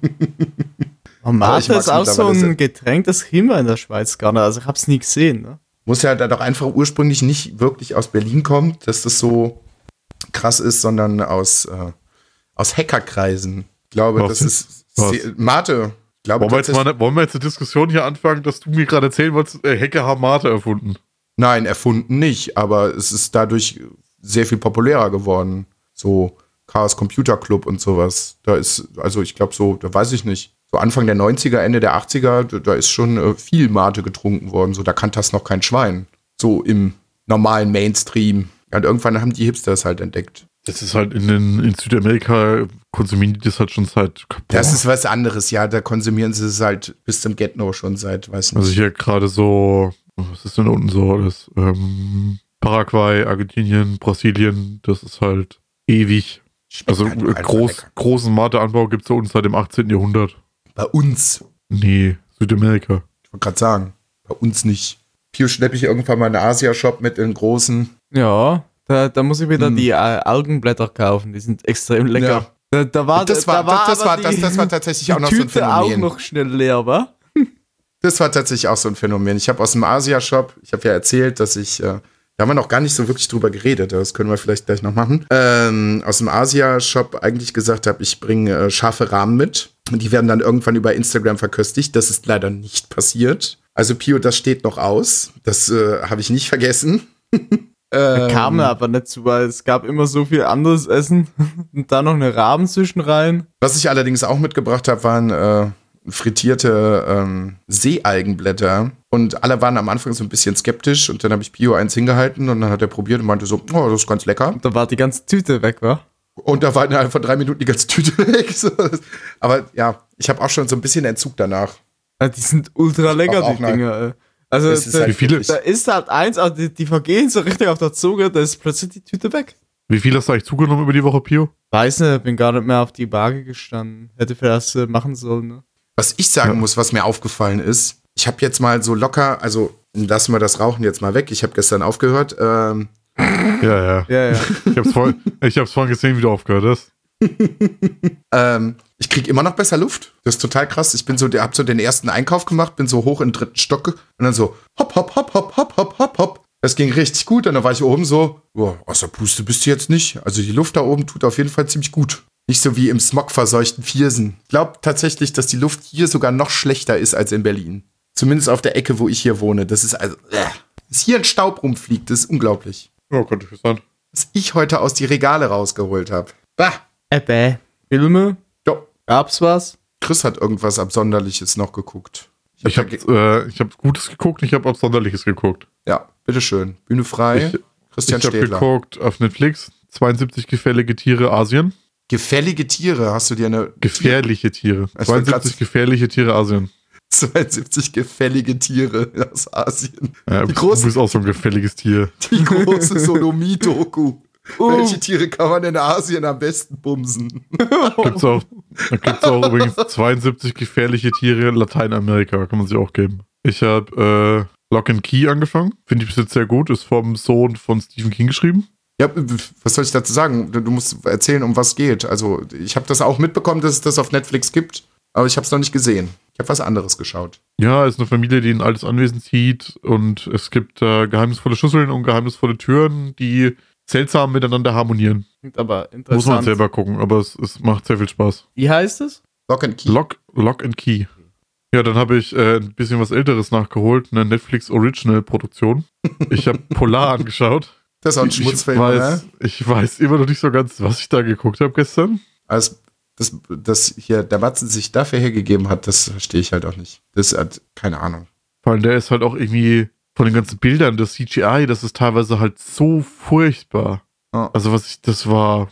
Mate ist auch so ein Getränk, das kennen wir in der Schweiz gar nicht. Also ich hab's nie gesehen, ne? Muss ja halt auch einfach ursprünglich nicht wirklich aus Berlin kommen, dass das so krass ist, sondern aus Hackerkreisen. Ich glaube, das ist Mate. Ich glaube, wollen wir jetzt eine Diskussion hier anfangen, dass du mir gerade erzählen wolltest, Hacker haben Mate erfunden? Nein, erfunden nicht, aber es ist dadurch sehr viel populärer geworden. So Chaos Computer Club und sowas. Da ist, also ich glaube so, da weiß ich nicht. So Anfang der 90er, Ende der 80er, da ist schon viel Mate getrunken worden. So, da kannte das noch kein Schwein. So im normalen Mainstream. Und irgendwann haben die Hipsters halt entdeckt. Das ist halt in Südamerika konsumieren die das halt schon seit. Das ist was anderes, ja. Da konsumieren sie es halt bis zum Get-No schon seit, weiß nicht. Also hier gerade so, was ist denn da unten so alles? Paraguay, Argentinien, Brasilien, das ist halt ewig. Schmeckt also halt großen Mate-Anbau gibt es da uns seit dem 18. Jahrhundert. Bei uns? Nee, Südamerika. Ich wollte gerade sagen, bei uns nicht. Pio schleppe ich irgendwann mal einen Asia-Shop mit in großen. Ja, da muss ich wieder die Algenblätter kaufen, die sind extrem lecker. Ja. Das war tatsächlich auch noch so ein Phänomen. auch noch schnell leer, wa? Das war tatsächlich auch so ein Phänomen. Ich habe aus dem Asia-Shop, ich habe ja erzählt, dass ich, da haben wir noch gar nicht so wirklich drüber geredet, das können wir vielleicht gleich noch machen, aus dem Asia-Shop eigentlich gesagt habe, ich bringe scharfe Rahmen mit. Und die werden dann irgendwann über Instagram verköstigt. Das ist leider nicht passiert. Also Pio, das steht noch aus. Das habe ich nicht vergessen. Kam aber nicht zu, weil es gab immer so viel anderes Essen und da noch eine Rahmen zwischen rein. Was ich allerdings auch mitgebracht habe, waren frittierte Seealgenblätter. Und alle waren am Anfang so ein bisschen skeptisch. Und dann habe ich Pio eins hingehalten und dann hat er probiert und meinte so, oh, das ist ganz lecker. Da war die ganze Tüte weg, wa? Und da war innerhalb von 3 Minuten die ganze Tüte weg. So. Aber ja, ich habe auch schon so ein bisschen Entzug danach. Ja, die sind ultra lecker, Auch die nein. Dinger, ey. Also, Es ist halt Wie viele- wirklich- da ist halt eins, aber die vergehen so richtig auf der Zunge, da ist plötzlich die Tüte weg. Wie viel hast du eigentlich zugenommen über die Woche, Pio? Weiß nicht, bin gar nicht mehr auf die Waage gestanden. Hätte vielleicht machen sollen, ne? Was ich sagen muss, was mir aufgefallen ist, ich habe jetzt mal so locker, also lassen wir das Rauchen jetzt mal weg. Ich habe gestern aufgehört. Ja. Ja, ja. Ich hab's vorhin gesehen, wie du aufgehört hast. Ich krieg immer noch besser Luft. Das ist total krass. Ich bin so, hab so den ersten Einkauf gemacht, bin so hoch in den 3. Stock und dann so hopp, hopp, hopp, hopp, hopp, hopp, hopp, hopp. Das ging richtig gut. Und dann war ich oben so, aus der Puste bist du jetzt nicht. Also die Luft da oben tut auf jeden Fall ziemlich gut. Nicht so wie im smogverseuchten Viersen. Ich glaube tatsächlich, dass die Luft hier sogar noch schlechter ist als in Berlin. Zumindest auf der Ecke, wo ich hier wohne. Das ist also, dass hier ein Staub rumfliegt, das ist unglaublich. Oh Gott, interessant. Was ich heute aus die Regale rausgeholt habe. Bah! Filme? Jo. Gab's was? Chris hat irgendwas Absonderliches noch geguckt. Ich hab Gutes geguckt, ich habe Absonderliches geguckt. Ja, bitteschön. Bühne frei. Christian Ich habe Städtler. geguckt auf Netflix 72 gefährliche Tiere Asien. Gefällige Tiere. Hast du dir eine... Gefährliche Tiere. Ich wollte 72 gefährliche Tiere Asien. 72 gefällige Tiere aus Asien. Ja, Die du große- bist auch so ein gefälliges Tier. Die große Sonomie-Doku. Welche Tiere kann man in Asien am besten bumsen? Da gibt's auch übrigens 72 gefährliche Tiere in Lateinamerika. Kann man sich auch geben. Ich habe Lock and Key angefangen. Finde ich bis jetzt sehr gut. Ist vom Sohn von Stephen King geschrieben. Ja, was soll ich dazu sagen? Du musst erzählen, um was geht. Also, ich habe das auch mitbekommen, dass es das auf Netflix gibt, aber ich habe es noch nicht gesehen. Ich habe was anderes geschaut. Ja, es ist eine Familie, die ein altes Anwesen zieht und es gibt geheimnisvolle Schüsseln und geheimnisvolle Türen, die seltsam miteinander harmonieren. Klingt aber interessant. Muss man selber gucken, aber es macht sehr viel Spaß. Wie heißt es? Lock and Key. Lock and Key. Ja, dann habe ich ein bisschen was Älteres nachgeholt, eine Netflix Original Produktion. Ich habe Polar angeschaut. Das ist auch ein Schmutzfilm, ne? Ich weiß immer noch nicht so ganz, was ich da geguckt habe gestern. Also, das hier der Matzen sich dafür hergegeben hat, das verstehe ich halt auch nicht. Das hat keine Ahnung. Vor allem der ist halt auch irgendwie von den ganzen Bildern, das CGI, das ist teilweise halt so furchtbar. Ja. Also das war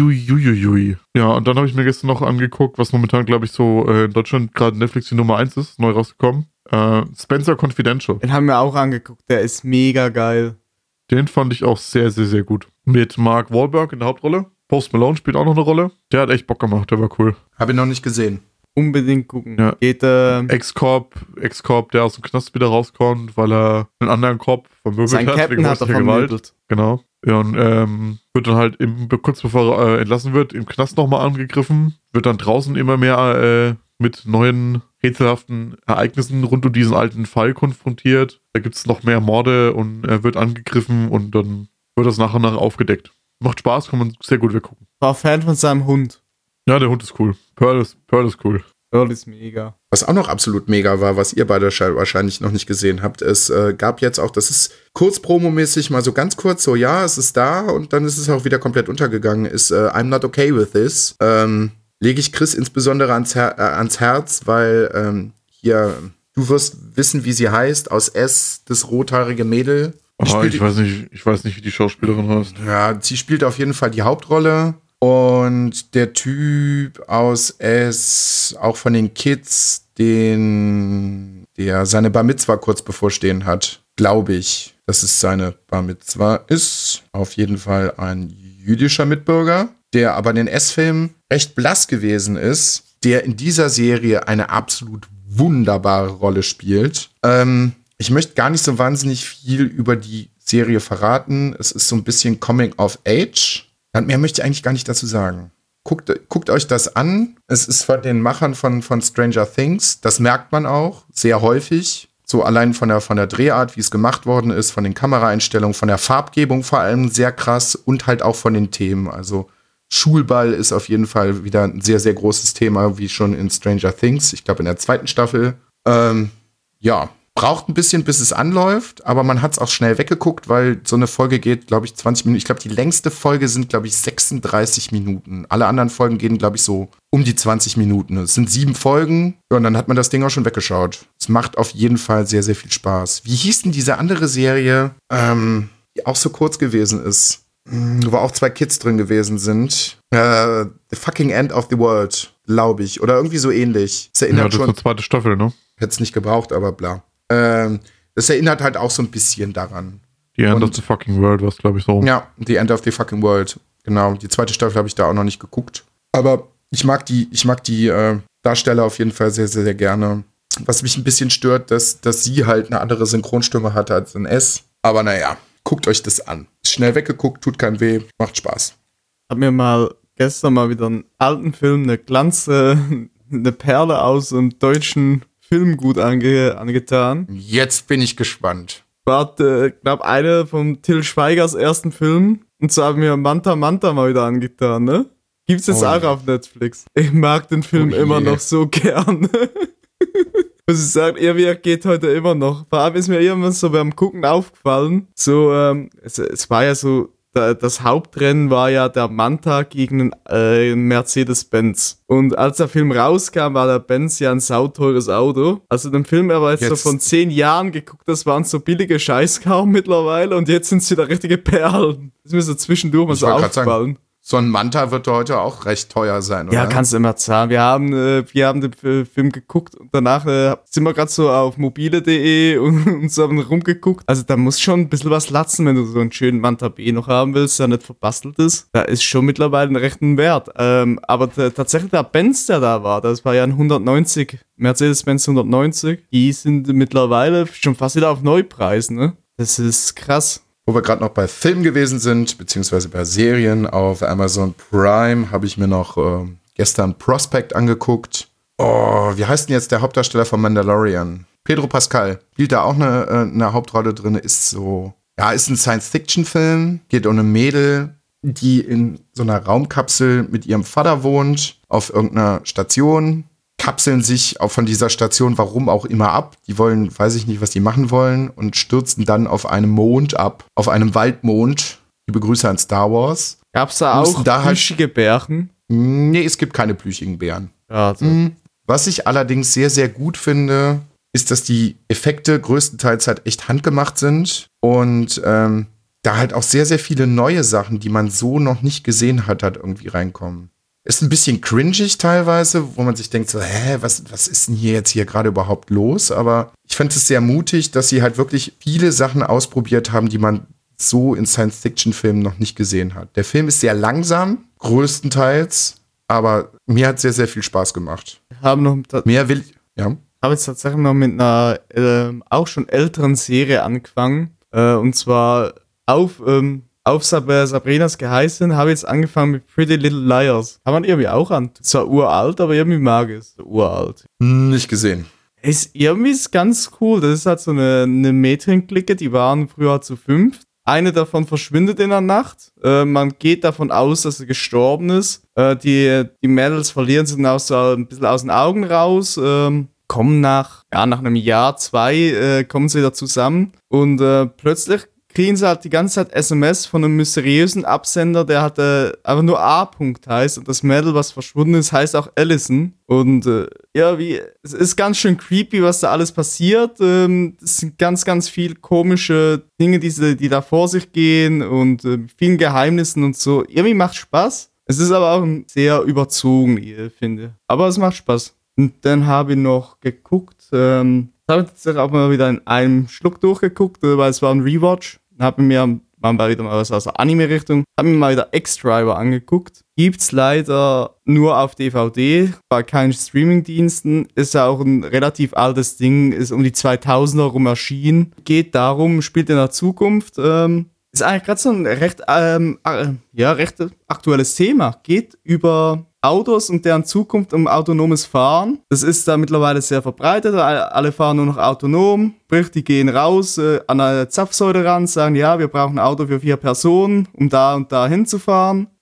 hui. Ja, und dann habe ich mir gestern noch angeguckt, was momentan, glaube ich, so in Deutschland gerade Netflix die Nummer 1 ist, neu rausgekommen. Spencer Confidential. Den haben wir auch angeguckt, der ist mega geil. Den fand ich auch sehr, sehr, sehr gut. Mit Mark Wahlberg in der Hauptrolle. Post Malone spielt auch noch eine Rolle. Der hat echt Bock gemacht, der war cool. Habe ich noch nicht gesehen. Unbedingt gucken. Ja. Geht, Ex-Cop, der aus dem Knast wieder rauskommt, weil er einen anderen Cop vermöbelt sein hat. Captain wegen hat er häuslicher Gewalt. vermöbelt. Genau. Ja, und wird dann halt kurz bevor er entlassen wird, im Knast nochmal angegriffen, wird dann draußen immer mehr mit neuen rätselhaften Ereignissen rund um diesen alten Fall konfrontiert. Da gibt es noch mehr Morde und er wird angegriffen und dann wird das nach und nach aufgedeckt. Macht Spaß, kann man sehr gut weggucken. War Fan von seinem Hund. Ja, der Hund ist cool. Pearl ist cool. Earl ist mega. Was auch noch absolut mega war, was ihr beide wahrscheinlich noch nicht gesehen habt, es gab jetzt auch, das ist kurz promomäßig mal so ganz kurz, so ja, es ist da und dann ist es auch wieder komplett untergegangen, ist I'm Not Okay With This. Lege ich Chris insbesondere ans Herz, weil hier, du wirst wissen, wie sie heißt, aus S, das rothaarige Mädel. Ich weiß nicht, wie die Schauspielerin heißt. Ja, sie spielt auf jeden Fall die Hauptrolle. Und der Typ aus S, auch von den Kids, der seine Bar Mitzwa kurz bevorstehen hat, glaube ich, dass es seine Bar Mitzwa ist. Auf jeden Fall ein jüdischer Mitbürger, der aber in den S-Filmen recht blass gewesen ist, der in dieser Serie eine absolut wunderbare Rolle spielt. Ich möchte gar nicht so wahnsinnig viel über die Serie verraten. Es ist so ein bisschen Coming of Age. Mehr möchte ich eigentlich gar nicht dazu sagen. Guckt euch das an. Es ist von den Machern von Stranger Things. Das merkt man auch sehr häufig. So allein von der Drehart, wie es gemacht worden ist, von den Kameraeinstellungen, von der Farbgebung vor allem sehr krass und halt auch von den Themen. Also Schulball ist auf jeden Fall wieder ein sehr, sehr großes Thema, wie schon in Stranger Things. Ich glaube in der 2. Staffel. Ja, braucht ein bisschen, bis es anläuft, aber man hat es auch schnell weggeguckt, weil so eine Folge geht, glaube ich, 20 Minuten. Ich glaube, die längste Folge sind, glaube ich, 36 Minuten. Alle anderen Folgen gehen, glaube ich, so um die 20 Minuten. Es sind 7 Folgen und dann hat man das Ding auch schon weggeschaut. Es macht auf jeden Fall sehr, sehr viel Spaß. Wie hieß denn diese andere Serie, die auch so kurz gewesen ist? Wo auch 2 Kids drin gewesen sind. The Fucking End of the World, glaube ich. Oder irgendwie so ähnlich. Das erinnert das ist eine zweite Staffel, ne? Hätte es nicht gebraucht, aber bla. Das erinnert halt auch so ein bisschen daran. The End of the Fucking World, was glaube ich so. Ja, The End of the Fucking World. Genau, die zweite Staffel habe ich da auch noch nicht geguckt. Aber ich mag die Darsteller auf jeden Fall sehr, sehr, sehr gerne. Was mich ein bisschen stört, dass sie halt eine andere Synchronstimme hatte als in S. Aber naja, guckt euch das an. Schnell weggeguckt, tut keinem weh, macht Spaß. Hab mir gestern mal wieder einen alten Film, eine Perle aus einem deutschen Filmgut angetan. Jetzt bin ich gespannt. War, glaube einer von Till Schweigers ersten Film. Und so haben wir Manta Manta mal wieder angetan, ne? Gibt's jetzt auch auf Netflix. Ich mag den Film immer noch so gern. Muss ich sagen, irgendwie geht heute immer noch. Vor allem ist mir irgendwann so beim Gucken aufgefallen, so, es war ja so, das Hauptrennen war ja der Manta gegen Mercedes-Benz. Und als der Film rauskam, war der Benz ja ein sauteures Auto. Also den Film aber jetzt so von 10 Jahren geguckt, das waren so billige Scheißkaufen mittlerweile und jetzt sind sie da richtige Perlen. Das ist mir so zwischendurch mal so aufgefallen. So ein Manta wird heute auch recht teuer sein, oder? Ja, kannst du immer zahlen. Wir haben den Film geguckt und danach sind wir gerade so auf mobile.de und so haben rumgeguckt. Also da muss schon ein bisschen was latzen, wenn du so einen schönen Manta B noch haben willst, der nicht verbastelt ist. Da ist schon mittlerweile ein rechten Wert. Aber tatsächlich der Benz, der da war, das war ja ein 190, Mercedes-Benz 190. Die sind mittlerweile schon fast wieder auf Neupreis, ne? Das ist krass. Wo wir gerade noch bei Filmen gewesen sind, beziehungsweise bei Serien auf Amazon Prime, habe ich mir noch gestern Prospect angeguckt. Oh, wie heißt denn jetzt der Hauptdarsteller von Mandalorian? Pedro Pascal. Spielt da auch eine Hauptrolle drin, ist so, ja, ist ein Science-Fiction-Film, geht um eine Mädel, die in so einer Raumkapsel mit ihrem Vater wohnt, auf irgendeiner Station. Kapseln sich auch von dieser Station, warum auch immer, ab. Die wollen, weiß ich nicht, was die machen wollen und stürzen dann auf einem Mond ab, auf einem Waldmond. Liebe Grüße an Star Wars. Gab's da auch plüschige Bären? Nee, es gibt keine plüschigen Bären. Ja, also. Was ich allerdings sehr, sehr gut finde, ist, dass die Effekte größtenteils halt echt handgemacht sind und da halt auch sehr, sehr viele neue Sachen, die man so noch nicht gesehen hat, halt irgendwie reinkommen. Ist ein bisschen cringig teilweise, wo man sich denkt so, was ist denn hier gerade überhaupt los? Aber ich fand es sehr mutig, dass sie halt wirklich viele Sachen ausprobiert haben, die man so in Science-Fiction-Filmen noch nicht gesehen hat. Der Film ist sehr langsam, größtenteils, aber mir hat sehr, sehr viel Spaß gemacht. Habe jetzt tatsächlich noch mit einer auch schon älteren Serie angefangen. Und zwar auf Sabrinas Geheißen habe ich jetzt angefangen mit Pretty Little Liars. Kann man irgendwie auch an. Zwar uralt, aber irgendwie mag es. Uralt. Nicht gesehen. Irgendwie ist ganz cool. Das ist halt so eine Mädchenklicke, die waren früher zu 5. Eine davon verschwindet in der Nacht. Man geht davon aus, dass sie gestorben ist. Die Mädels verlieren sie dann auch so ein bisschen aus den Augen raus. Kommen nach einem Jahr, 2, kommen sie wieder zusammen. Und plötzlich kriegen sie halt die ganze Zeit SMS von einem mysteriösen Absender, der halt einfach nur A. heißt. Und das Mädel, was verschwunden ist, heißt auch Allison. Und es ist ganz schön creepy, was da alles passiert. Es sind ganz, ganz viel komische Dinge, die da vor sich gehen und vielen Geheimnissen und so. Irgendwie macht Spaß. Es ist aber auch sehr überzogen, ich finde. Aber es macht Spaß. Und dann habe ich noch geguckt, habe ich jetzt auch mal wieder in einem Schluck durchgeguckt, weil es war ein Rewatch. Habe mir mal wieder was aus der Anime-Richtung. Habe mir mal wieder X-Driver angeguckt. Gibt's leider nur auf DVD, bei keinen Streaming-Diensten. Ist ja auch ein relativ altes Ding, ist um die 2000er rum erschienen. Geht darum, spielt in der Zukunft. Ist eigentlich gerade so ein recht aktuelles Thema. Geht über Autos und deren Zukunft um autonomes Fahren. Das ist da mittlerweile sehr verbreitet. Alle fahren nur noch autonom. Sprich, die gehen raus an eine Zapfsäule ran, sagen, ja, wir brauchen ein Auto für 4 Personen, um da und da hinzufahren.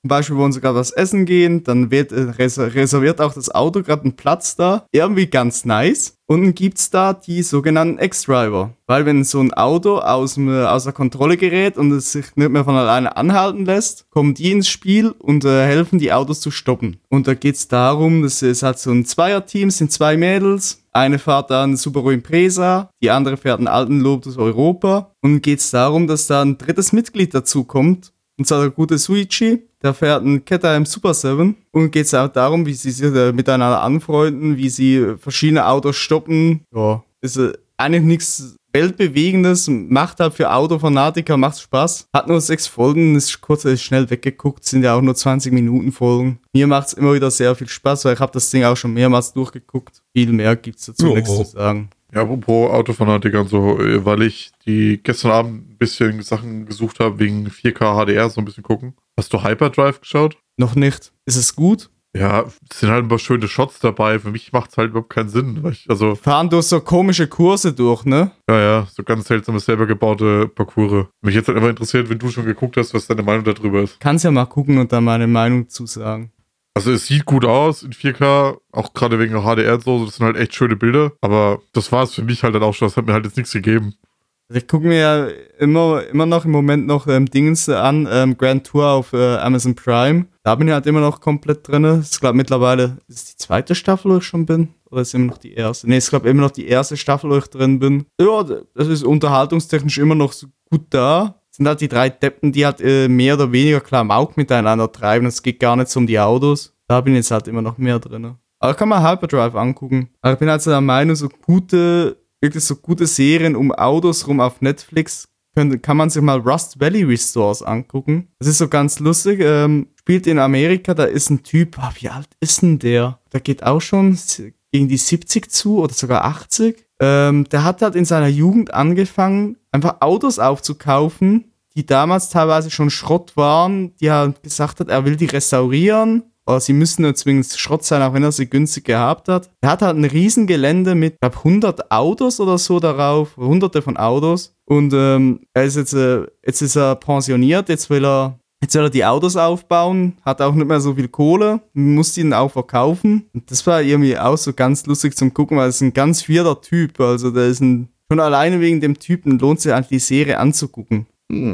Zum Beispiel wollen sie gerade was essen gehen, dann wird reserviert auch das Auto gerade einen Platz da. Irgendwie ganz nice. Und dann gibt es da die sogenannten X-Driver. Weil wenn so ein Auto aus der Kontrolle gerät und es sich nicht mehr von alleine anhalten lässt, kommen die ins Spiel und helfen, die Autos zu stoppen. Und da geht es darum, das ist halt so ein Zweierteam, sind 2 Mädels. Eine fährt da einen Subaru Impreza, die andere fährt einen alten Lotus Europa. Und dann geht es darum, dass da ein drittes Mitglied dazu kommt. Und zwar der gute Suichi, der fährt einen KTM Super 7. Und geht es auch darum, wie sie sich miteinander anfreunden, wie sie verschiedene Autos stoppen. Ja, ist eigentlich nichts Weltbewegendes, macht halt für Autofanatiker, macht Spaß. Hat nur 6 Folgen, ist schnell weggeguckt, sind ja auch nur 20 Minuten Folgen. Mir macht es immer wieder sehr viel Spaß, weil ich habe das Ding auch schon mehrmals durchgeguckt. Viel mehr gibt es dazu nichts zu sagen. Ja, apropos Autofanatiker und so, weil ich die gestern Abend ein bisschen Sachen gesucht habe, wegen 4K HDR so ein bisschen gucken. Hast du Hyperdrive geschaut? Noch nicht. Ist es gut? Ja, es sind halt ein paar schöne Shots dabei. Für mich macht es halt überhaupt keinen Sinn. Weil fahren durch so komische Kurse durch, ne? Ja, so ganz seltsame, selber gebaute Parcours. Mich jetzt halt einfach interessiert, wenn du schon geguckt hast, was deine Meinung darüber ist. Kannst ja mal gucken und dann meine Meinung zu sagen. Also es sieht gut aus in 4K, auch gerade wegen der HDR und so, das sind halt echt schöne Bilder, aber das war es für mich halt dann auch schon, das hat mir halt jetzt nichts gegeben. Also ich gucke mir ja immer noch im Moment noch Dingens an, Grand Tour auf Amazon Prime. Da bin ich halt immer noch komplett drin. Ich glaube mittlerweile, ist die 2. Staffel, wo ich schon bin? Oder ist immer noch die erste? Ne, ich glaube immer noch die erste Staffel, wo ich drin bin. Ja, das ist unterhaltungstechnisch immer noch so gut da. Das sind halt die 3 Deppen, die halt mehr oder weniger Klamauk miteinander treiben. Es geht gar nicht so um die Autos. Da bin ich jetzt halt immer noch mehr drin. Aber kann man Hyperdrive angucken. Aber ich bin halt so der Meinung, wirklich so gute Serien um Autos rum auf Netflix, kann man sich mal Rust Valley Restores angucken. Das ist so ganz lustig. Spielt in Amerika, da ist ein Typ, wie alt ist denn der? Der geht auch schon gegen die 70 zu oder sogar 80. Der hat halt in seiner Jugend angefangen, einfach Autos aufzukaufen, die damals teilweise schon Schrott waren, die er gesagt hat, er will die restaurieren. Oder sie müssen nur zwingend Schrott sein, auch wenn er sie günstig gehabt hat. Er hat halt ein riesen Gelände mit, ich glaube, 100 Autos oder so darauf, hunderte von Autos. Und er ist jetzt ist er pensioniert, jetzt will er die Autos aufbauen, hat auch nicht mehr so viel Kohle, muss die dann auch verkaufen. Und das war irgendwie auch so ganz lustig zum Gucken, weil es ein ganz weirder Typ, also der ist schon alleine wegen dem Typen lohnt sich eigentlich die Serie anzugucken.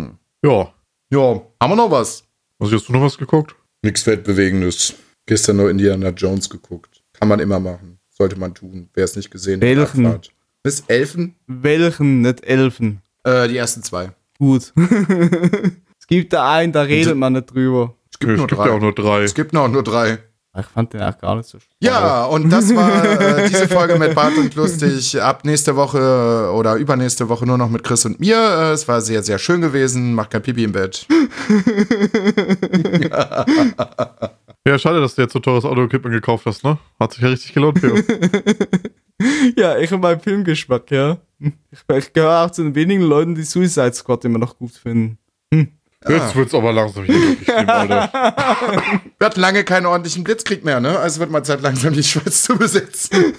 Ja. Ja, haben wir noch was? Hast du noch was geguckt? Nichts Weltbewegendes. Gestern nur Indiana Jones geguckt. Kann man immer machen. Sollte man tun. Wer es nicht gesehen hat. Welchen? Bis Elfen? Welchen, nicht Elfen? Die ersten 2. Gut. Es gibt da einen, da redet man nicht drüber. Es gibt ja auch nur 3. Es gibt noch nur 3. Ich fand den auch gar nicht so spannend. Ja, und das war diese Folge mit Bart und Lustig. Ab nächste Woche oder übernächste Woche nur noch mit Chris und mir. Es war sehr, sehr schön gewesen. Macht kein Pipi im Bett. Ja, schade, dass du jetzt so teures Audio-Equipment gekauft hast, ne? Hat sich ja richtig gelohnt für uns. Ja, ich und mein Filmgeschmack, ja. Ich gehöre auch zu den wenigen Leuten, die Suicide Squad immer noch gut finden. Jetzt wird's aber langsam hier wirklich schlimm, Alter. Wir hatten lange keinen ordentlichen Blitzkrieg mehr, ne? Also wird mal Zeit, langsam die Schweiz zu besetzen.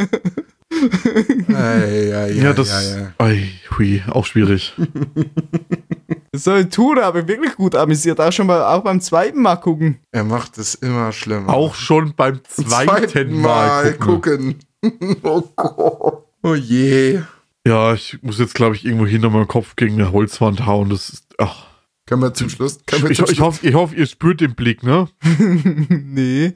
Auch schwierig. Das soll ich tun, da habe ich wirklich gut amüsiert. Auch beim zweiten Mal gucken. Er macht es immer schlimmer. Auch schon beim zweiten Mal gucken. Oh Gott. Oh je. Ja, ich muss jetzt, glaube ich, irgendwo hinter meinem Kopf gegen eine Holzwand hauen. Das ist. Ach. Können wir zum Schluss? Ich hoffe, ihr spürt den Blick, ne? Nee.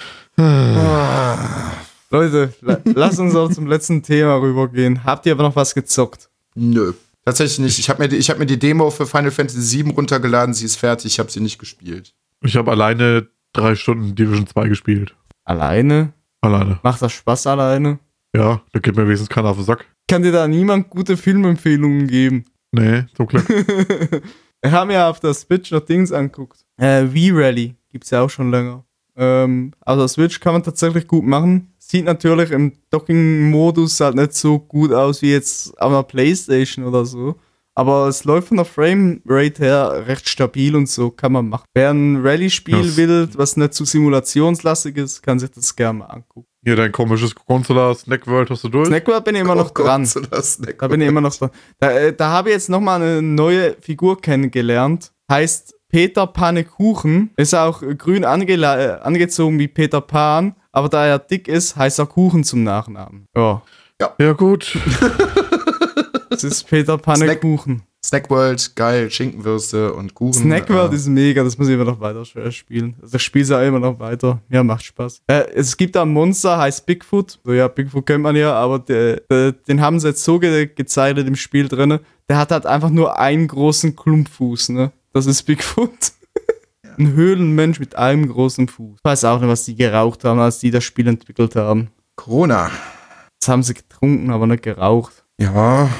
Leute, lasst uns auch zum letzten Thema rübergehen. Habt ihr aber noch was gezockt? Nö. Tatsächlich nicht. Ich hab mir die Demo für Final Fantasy VII runtergeladen. Sie ist fertig. Ich habe sie nicht gespielt. Ich habe alleine 3 Stunden Division 2 gespielt. Alleine? Macht das Spaß alleine? Ja, da geht mir wenigstens keiner auf den Sack. Kann dir da niemand gute Filmempfehlungen geben? Nee, zum Glück. Wir haben ja auf der Switch noch Dings angeguckt. V-Rally gibt's ja auch schon länger. Also Switch kann man tatsächlich gut machen. Sieht natürlich im Docking-Modus halt nicht so gut aus wie jetzt auf einer Playstation oder so. Aber es läuft von der Framerate her recht stabil und so kann man machen. Wer ein Rally-Spiel will, was nicht zu simulationslastig ist, kann sich das gerne mal angucken. Hier dein komisches Consular Snack World hast du durch? Snack World bin ich immer noch dran. Da bin ich immer noch dran. Da habe ich jetzt nochmal eine neue Figur kennengelernt. Heißt Peter Pannekuchen. Ist auch grün angezogen wie Peter Pan, aber da er dick ist, heißt er Kuchen zum Nachnamen. Ja. Ja, gut. Das ist Peter Pannekuchen. Snackworld, geil, Schinkenwürste und Kuchen. Snackworld ist mega, das muss ich immer noch weiter spielen. Also ich spiele es ja immer noch weiter. Ja, macht Spaß. Es gibt da ein Monster, heißt Bigfoot. So, ja, Bigfoot kennt man ja, aber den haben sie jetzt so gezeichnet im Spiel drin. Der hat halt einfach nur einen großen Klumpfuß, ne? Das ist Bigfoot. Ein Höhlenmensch mit einem großen Fuß. Ich weiß auch nicht, was die geraucht haben, als die das Spiel entwickelt haben. Corona. Das haben sie getrunken, aber nicht geraucht. Ja.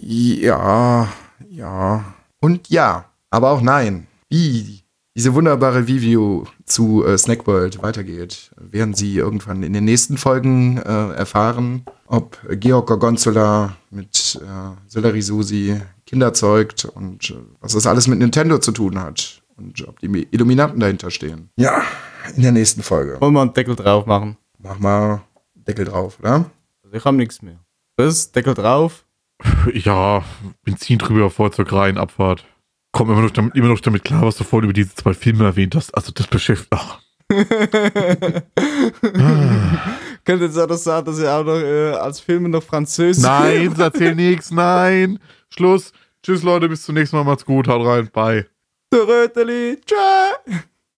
Und ja, aber auch nein. Wie diese wunderbare Review zu Snackworld weitergeht, werden Sie irgendwann in den nächsten Folgen erfahren, ob Georg Gorgonzola mit Sellerie Susi Kinder zeugt und was das alles mit Nintendo zu tun hat und ob die Illuminaten dahinter stehen. Ja, in der nächsten Folge. Wollen wir einen Deckel drauf machen? Mach mal Deckel drauf, oder? Also ich habe nichts mehr. Das, Deckel drauf. Ja, Benzin drüber, Fahrzeug rein, Abfahrt. Komm immer noch damit klar, was du vorhin über diese 2 Filme erwähnt hast. Also das beschäftigt. Ach. Könnte jetzt auch noch sagen, dass ihr auch noch als Filme noch Französisch. Nein, erzähl nichts, nein. Schluss. Tschüss, Leute, bis zum nächsten Mal. Macht's gut, haut rein. Bye. Röteli, tschö.